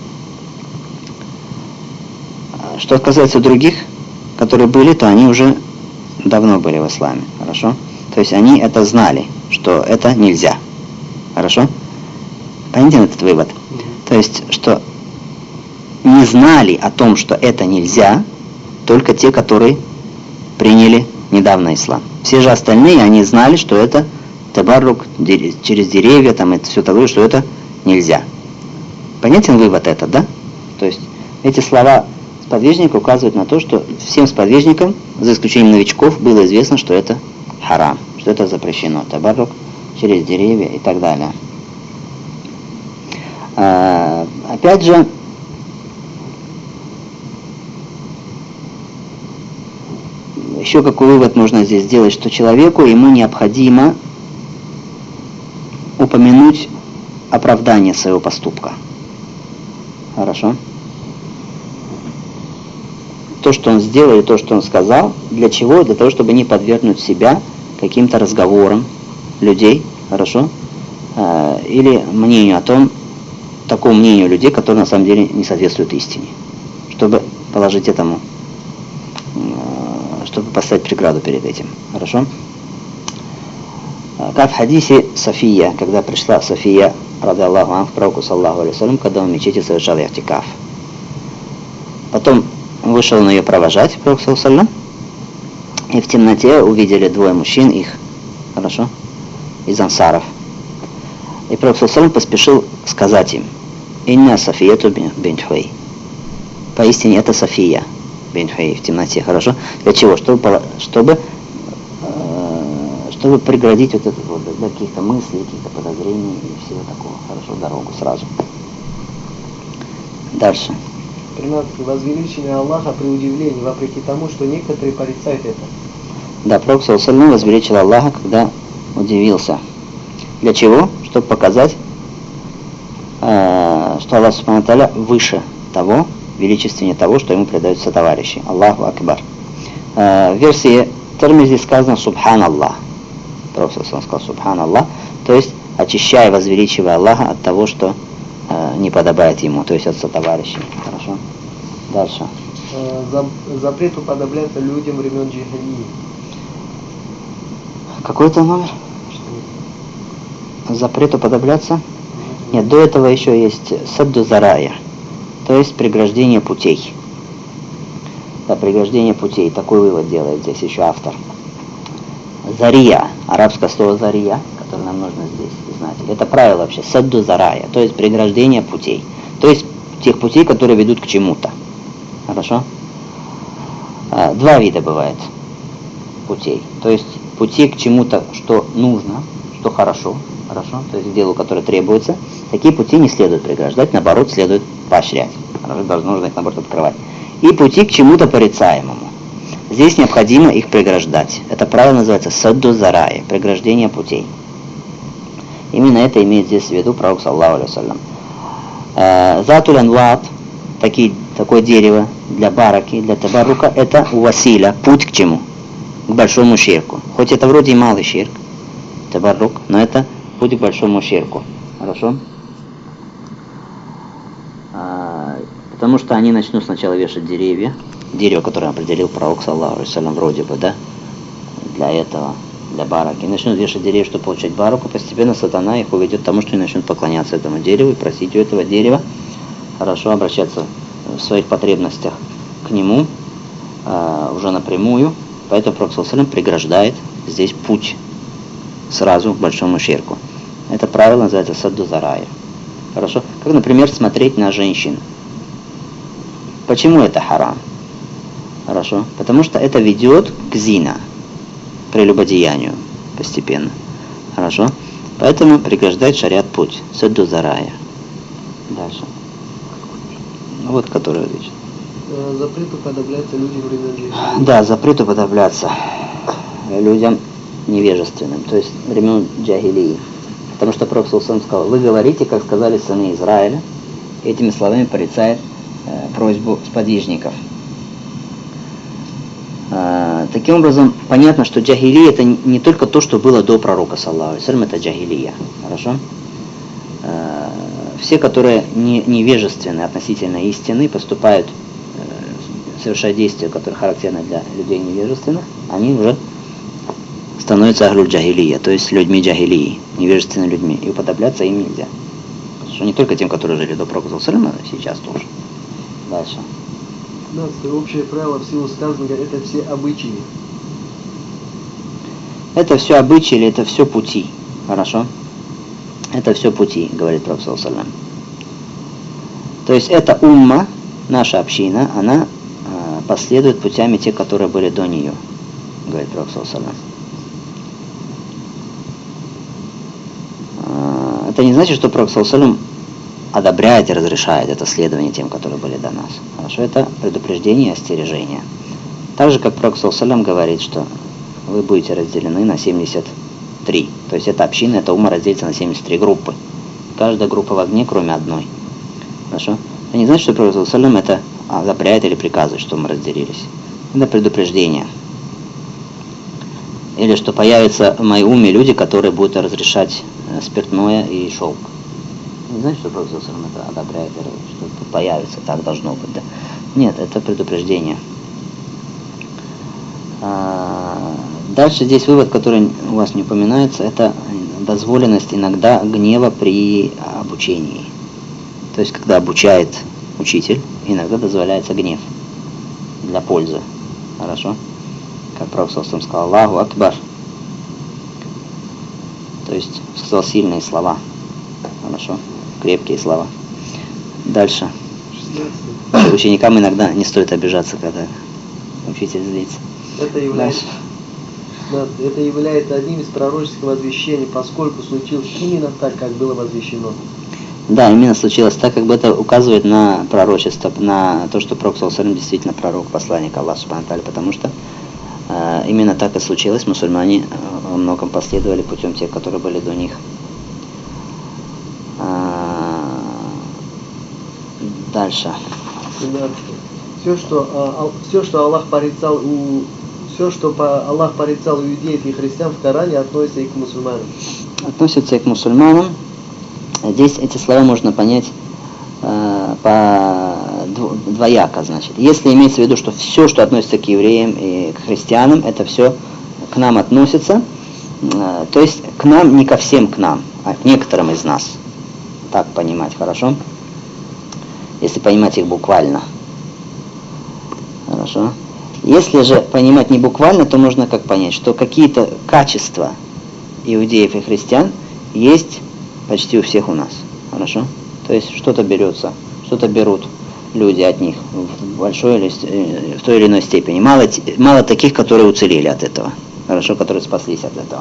Что касается других, которые были, то они уже давно были в исламе. Хорошо? То есть они это знали, что это нельзя. Хорошо? Понятен этот вывод? То есть, что не знали о том, что это нельзя, только те, которые приняли недавно ислам. Все же остальные, они знали, что это табаррук через деревья, там это все такое, что это нельзя. Понятен вывод этот, да? То есть эти слова сподвижника указывают на то, что всем сподвижникам, за исключением новичков, было известно, что это харам, что это запрещено. Табаррук через деревья и так далее. А, опять же, еще какой вывод можно здесь сделать, что человеку, ему необходимо упомянуть оправдание своего поступка. Хорошо? То, что он сделал и то, что он сказал, для чего? Для того, чтобы не подвергнуть себя каким-то разговорам людей, хорошо? А, или мнению о том, такому мнению людей, которое на самом деле не соответствует истине. Чтобы положить этому, чтобы поставить преграду перед этим. Хорошо? Как в хадисе София, когда пришла София, ради Аллаху анху, к пророку саллаху алейхи ва саллям, когда он в мечети совершал и'тикаф. Потом вышел на ее провожать, пророк саллаху алейхи ва саллям, и в темноте увидели двое мужчин, их, хорошо, из ансаров. И пророк саллаху алейхи ва саллям поспешил сказать им: «Инна Софияту бинт Хуэй». Поистине это София бинт Хуэй в темноте, хорошо? Для чего? Чтобы, чтобы чтобы преградить вот это вот, да, каких-то мыслей, каких-то подозрений и всего такого. Хорошо, дорогу сразу. Дальше. тринадцать. Возвеличение Аллаха при удивлении, вопреки тому, что некоторые порицают это. Да, пророк саллаллаху алейхи ва саллям возвеличил Аллаха, когда удивился. Для чего? Чтобы показать, э, что Аллах субхану ва тааля выше того, величественнее того, что ему предаются товарищи. Аллаху акбар. Э, в версии Тирмизи сказано «Субханаллах». Пророк саллаллаху алейхи ва саллям сказал «Субханаллах», то есть очищая, возвеличивая Аллаха от того, что э, не подобает ему, то есть от сотоварищей. Хорошо? Дальше. Запрет уподобляться людям времен джихалии. Какой это номер? Запрет уподобляться? Нет, до этого еще есть садду зарая, то есть преграждение путей. Да, преграждение путей. Такой вывод делает здесь еще автор. Зария, арабское слово зария, которое нам нужно здесь знать. Это правило вообще, садду зарая, то есть преграждение путей. То есть тех путей, которые ведут к чему-то. Хорошо? А, два вида бывает путей. То есть пути к чему-то, что нужно, что хорошо, хорошо, то есть к делу, которое требуется. Такие пути не следует преграждать, наоборот, следует поощрять. Хорошо, должно нужно их, наоборот, открывать. И пути к чему-то порицаемому. Здесь необходимо их преграждать. Это правило называется садду зарая, преграждение путей. Именно это имеет здесь в виду пророк, саллаллаху алейхи ва саллям. Затуль анват, такие, такое дерево для бараки, для табарука, это василя, путь к чему? К большому ширку. Хоть это вроде и малый ширк, табарук, но это путь к большому ширку. Хорошо? А, потому что они начнут сначала вешать деревья, дерево, которое определил пророк, саллаллаху алейхи ва саллям, вроде бы, да, для этого, для бараки. И начнут вешать деревья, чтобы получать бараку. Постепенно сатана их уведет к тому, что они начнут поклоняться этому дереву и просить у этого дерева, хорошо, обращаться в своих потребностях к нему э, уже напрямую. Поэтому пророк, саллаллаху алейхи ва саллям, преграждает здесь путь сразу к большому ширку. Это правило называется садду зарая. Хорошо? Как, например, смотреть на женщин. Почему это харам? Хорошо? Потому что это ведет к зина, к прелюбодеянию постепенно. Хорошо? Поэтому преграждает шариат путь. Садду зарая. Дальше. Ну, вот, который отлично. Запрет уподобляться людям времен джахилии. Да, запрет уподобляться людям невежественным, то есть времен джахилии. Потому что пророк саллаллаху алейхи ва саллям сказал: вы говорите, как сказали сыны Израиля. Этими словами порицает э, просьбу сподвижников. Э, таким образом, понятно, что джахилия — это не только то, что было до пророка, саллаллаху алейхи ва саллям, это джахилия. Хорошо? Э, все, которые не, невежественны относительно истины, поступают, э, совершая действия, которые характерны для людей невежественных, они уже становятся ахлюль джахилия, то есть людьми джахилии, невежественными людьми, и уподобляться им нельзя. Потому что не только тем, которые жили до пророка, но сейчас тоже. Дальше. пятнадцатое. Общее правило в силу сказанного — это все обычаи. Это все обычаи или это все пути. Хорошо? Это все пути, говорит пророк, саллаллаху алейхи ва саллям. То есть эта умма, наша община, она э, последует путями тех, которые были до нее, говорит пророк, саллаллаху алейхи ва саллям. Это не значит, что пророк, саллаллаху алейхи ва саллям, одобряет и разрешает это следование тем, которые были до нас. Хорошо, это предупреждение и остережение. Так же, как пророк, саллаллаху алейхи ва саллям, говорит, что вы будете разделены на семьдесят три. То есть эта община, эта умма разделится на семьдесят три группы. Каждая группа в огне, кроме одной. Хорошо? Это не значит, что пророк, саллаллаху алейхи ва саллям, это одобряет или приказывает, что мы разделились. Это предупреждение. Или что появятся в моей уме люди, которые будут разрешать спиртное и шелк. Не знаете, что пророк саллаллаху алейхи ва саллям это одобряет, что появится, так должно быть, да? Нет, это предупреждение. А, дальше здесь вывод, который у вас не упоминается, это дозволенность иногда гнева при обучении. То есть, когда обучает учитель, иногда дозволяется гнев для пользы. Хорошо? Как пророк саллаллаху алейхи ва саллям сказал: Аллаху акбар. То есть сказал сильные слова. Хорошо? Крепкие слова. Дальше. шестнадцатое. Ученикам иногда не стоит обижаться, когда учитель злится. Это является, это является одним из пророческих возвещений, поскольку случилось именно так, как было возвещено. Да, именно случилось так, как бы это указывает на пророчество, на то, что пророк саллаллаху алейхи ва саллям действительно пророк, посланник Аллаха субхану ва тааля, потому что э, именно так и случилось. Мусульмане во многом последовали путем тех, которые были до них. А, дальше. Все, что, а, все, что Аллах порицал у все, что по, Аллах порицал у иудеев и христиан в Коране, относится и к мусульманам. Относится и к мусульманам. Здесь эти слова можно понять э, по двояко, значит. Если имеется в виду, что все, что относится к евреям и к христианам, это все к нам относится, То есть к нам, не ко всем к нам, а к некоторым из нас. Так понимать, хорошо? Если понимать их буквально. Хорошо? Если же понимать не буквально, то можно как понять, что какие-то качества иудеев и христиан есть почти у всех у нас. Хорошо? То есть что-то берется, что-то берут люди от них в большой или в той или иной степени. Мало, мало таких, которые уцелели от этого. Хорошо, которые спаслись от этого.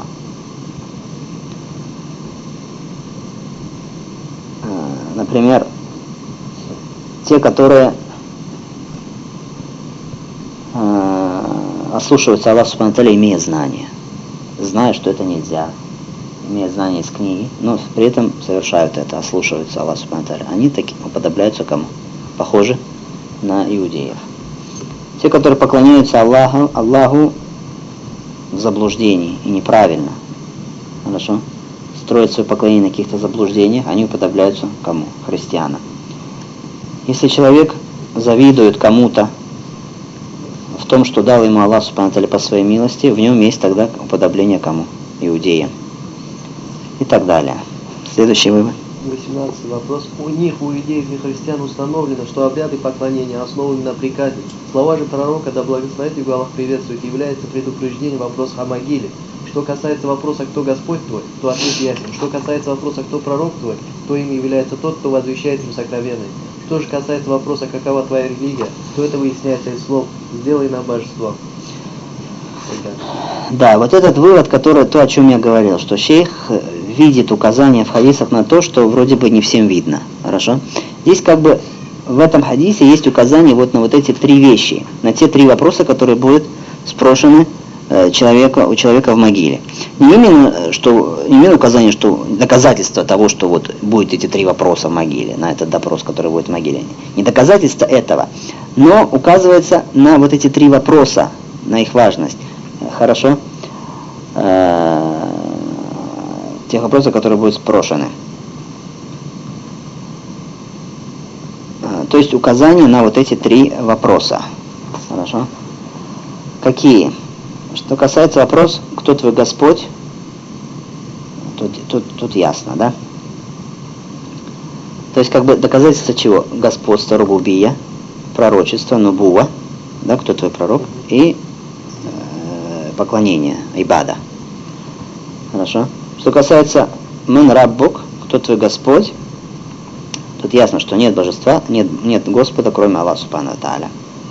Например, те, которые э, ослушиваются Аллаха Субхану ва Тааля, имея знания, зная, что это нельзя, имея знания из книги, но при этом совершают это, ослушиваются Аллаха Субхану ва Тааля. Они таки уподобляются кому? Похожи на иудеев. Те, которые поклоняются Аллаху, Аллаху в заблуждении и неправильно, хорошо, строят свое поклонение на каких-то заблуждениях, они уподобляются кому? Христианам. Если человек завидует кому-то в том, что дал ему Аллах Субхану ва Тааля по своей милости, в нем есть тогда уподобление кому? Иудеям. И так далее. Следующий вывод. восемнадцатый вопрос. У них, у иудеев и христиан установлено, что обряды поклонения основаны на приказе. Слова же пророка, да благословит его Аллах приветствует, является предупреждением в вопросах о могиле. Что касается вопроса, кто Господь твой, то ответ ясен. Что касается вопроса, кто пророк твой, то им является тот, кто возвещает им сокровенное. Что же касается вопроса, какова твоя религия, то это выясняется из слов «сделай нам божество». Да, вот этот вывод, который, то, о чем я говорил, что шейх видит указания в хадисах на то, что вроде бы не всем видно. Хорошо? Здесь как бы в этом хадисе есть указание вот на вот эти три вещи, на те три вопроса, которые будут спрошены человека, у человека в могиле. Не именно, что, не именно указание, что доказательство того, что вот будет эти три вопроса в могиле, на этот допрос, который будет в могиле. Не доказательство этого, но указывается на вот эти три вопроса, на их важность. Хорошо? Тех вопросов, которые будут спрошены. То есть указание на вот эти три вопроса. Хорошо? Какие? Что касается вопроса, кто твой Господь, тут, тут, тут ясно, да? То есть как бы доказательство чего? Господство, рубубия, пророчество, нубуа, да, кто твой пророк, и э, поклонение, ибада. Хорошо? Что касается мен раббук, кто твой Господь, тут ясно, что нет божества, нет, нет Господа, кроме Аллаха Субхану ва Тааля.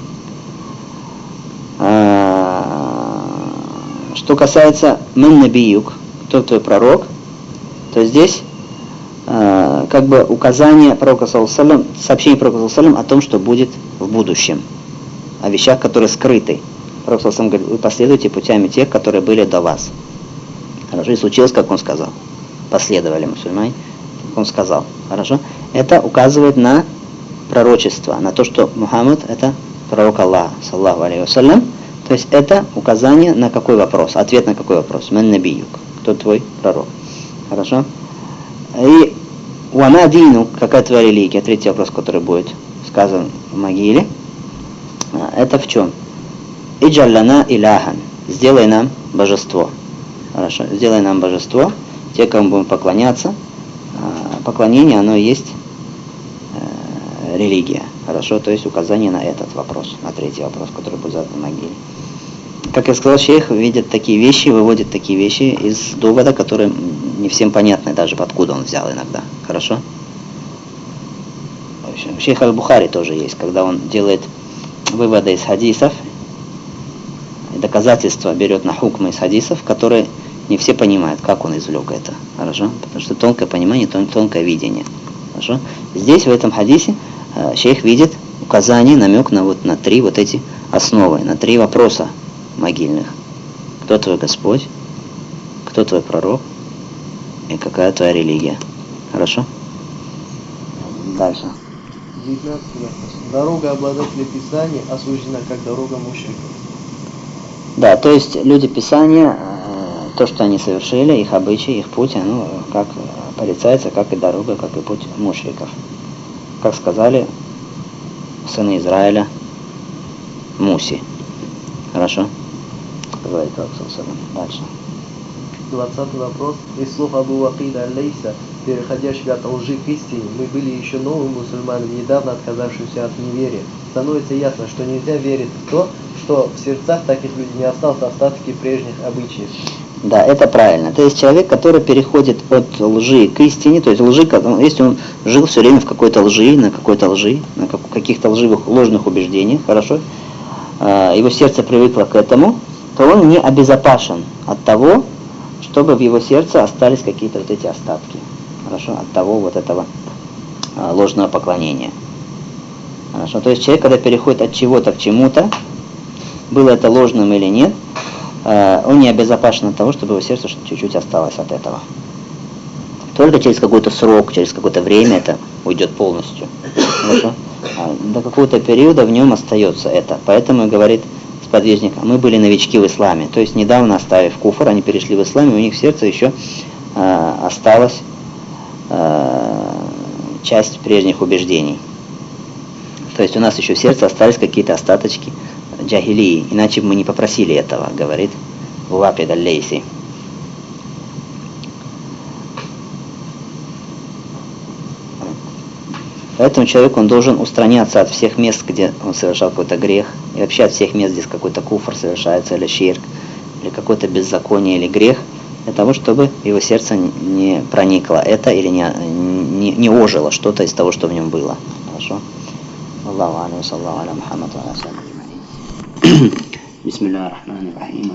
Что касается мен набиюк, кто твой пророк, то здесь э, как бы указание пророка саллаллаху алейхи ва саллям, сообщение пророка саллаллаху алейхи ва саллям о том, что будет в будущем, о вещах, которые скрыты. Пророк саллаллаху алейхи ва саллям говорит: вы последуйте путями тех, которые были до вас. Хорошо, и случилось, как он сказал. Последовали мусульмане, как он сказал. Хорошо? Это указывает на пророчество, на то, что Мухаммад это пророк Аллаха, саллаллаху алейхи ва саллям. То есть это указание на какой вопрос? Ответ на какой вопрос? Мен набиюк. Кто твой пророк? Хорошо? И уама дину, какая твоя религия? Третий вопрос, который будет сказан в могиле. Это в чем? Иджаллана иляхан. Сделай нам божество. Хорошо? Сделай нам божество. Те, кому будем поклоняться. Поклонение, оно и есть религия. Хорошо? То есть указание на этот вопрос, на третий вопрос, который будет задан в могиле. Как я сказал, шейх видит такие вещи, выводит такие вещи из довода, которые не всем понятны, даже откуда он взял иногда. Хорошо? В общем, шейх аль-Бухари тоже есть, когда он делает выводы из хадисов, и доказательства берет на хукмы из хадисов, которые не все понимают, как он извлек это. Хорошо? Потому что тонкое понимание, тон, тонкое видение. Хорошо? Здесь, в этом хадисе, шейх видит указание, намек на вот на три вот эти основы, на три вопроса могильных. Кто твой Господь? Кто твой пророк? И какая твоя религия? Хорошо? Дальше. девятнадцатый вопрос. Дорога обладателя Писания осуждена как дорога мушриков. Да, то есть люди Писания, то, что они совершили, их обычаи, их путь, оно как порицается, как и дорога, как и путь мушриков. Как сказали сыны Израиля Мусе. Хорошо? Говорит Пророк саллаллаху алейхи ва саллям. Дальше. Двадцатый вопрос. Из слов Абу Вакида аль-Лейса, переходящих от лжи к истине, мы были еще новыми мусульманами, недавно отказавшимся от неверия. Становится ясно, что нельзя верить в то, что в сердцах таких людей не осталось остатки прежних обычаев. Да, это правильно. То есть человек, который переходит от лжи к истине, то есть лжи, если он жил все время в какой-то лжи, на какой-то лжи, на каких-то лживых, ложных убеждениях, хорошо, его сердце привыкло к этому, то он не обезопасен от того, чтобы в его сердце остались какие-то вот эти остатки, хорошо, от того вот этого ложного поклонения. Хорошо, то есть человек, когда переходит от чего-то к чему-то, было это ложным или нет, он не обезопасен от того, чтобы его сердце чуть-чуть осталось от этого. Только через какой-то срок, через какое-то время это уйдет полностью. Хорошо? До какого-то периода в нем остается это. Поэтому говорит сподвижник, мы были новички в исламе. То есть недавно оставив куфр, они перешли в ислам, и у них в сердце еще э, осталась э, часть прежних убеждений. То есть у нас еще в сердце остались какие-то остаточки джахилии, иначе бы мы не попросили этого, говорит Вакид аль-Лейси. Поэтому человек, он должен устраняться от всех мест, где он совершал какой-то грех, и вообще от всех мест, где какой-то куфр совершается, или ширк, или какое-то беззаконие, или грех, для того, чтобы его сердце не проникло это, или не, не, не ожило что-то из того, что в нем было. Хорошо? Аллаху алейкум, саллаху аля Мухаммад, ва аля салям. Бисмиллахир рахманир рахим.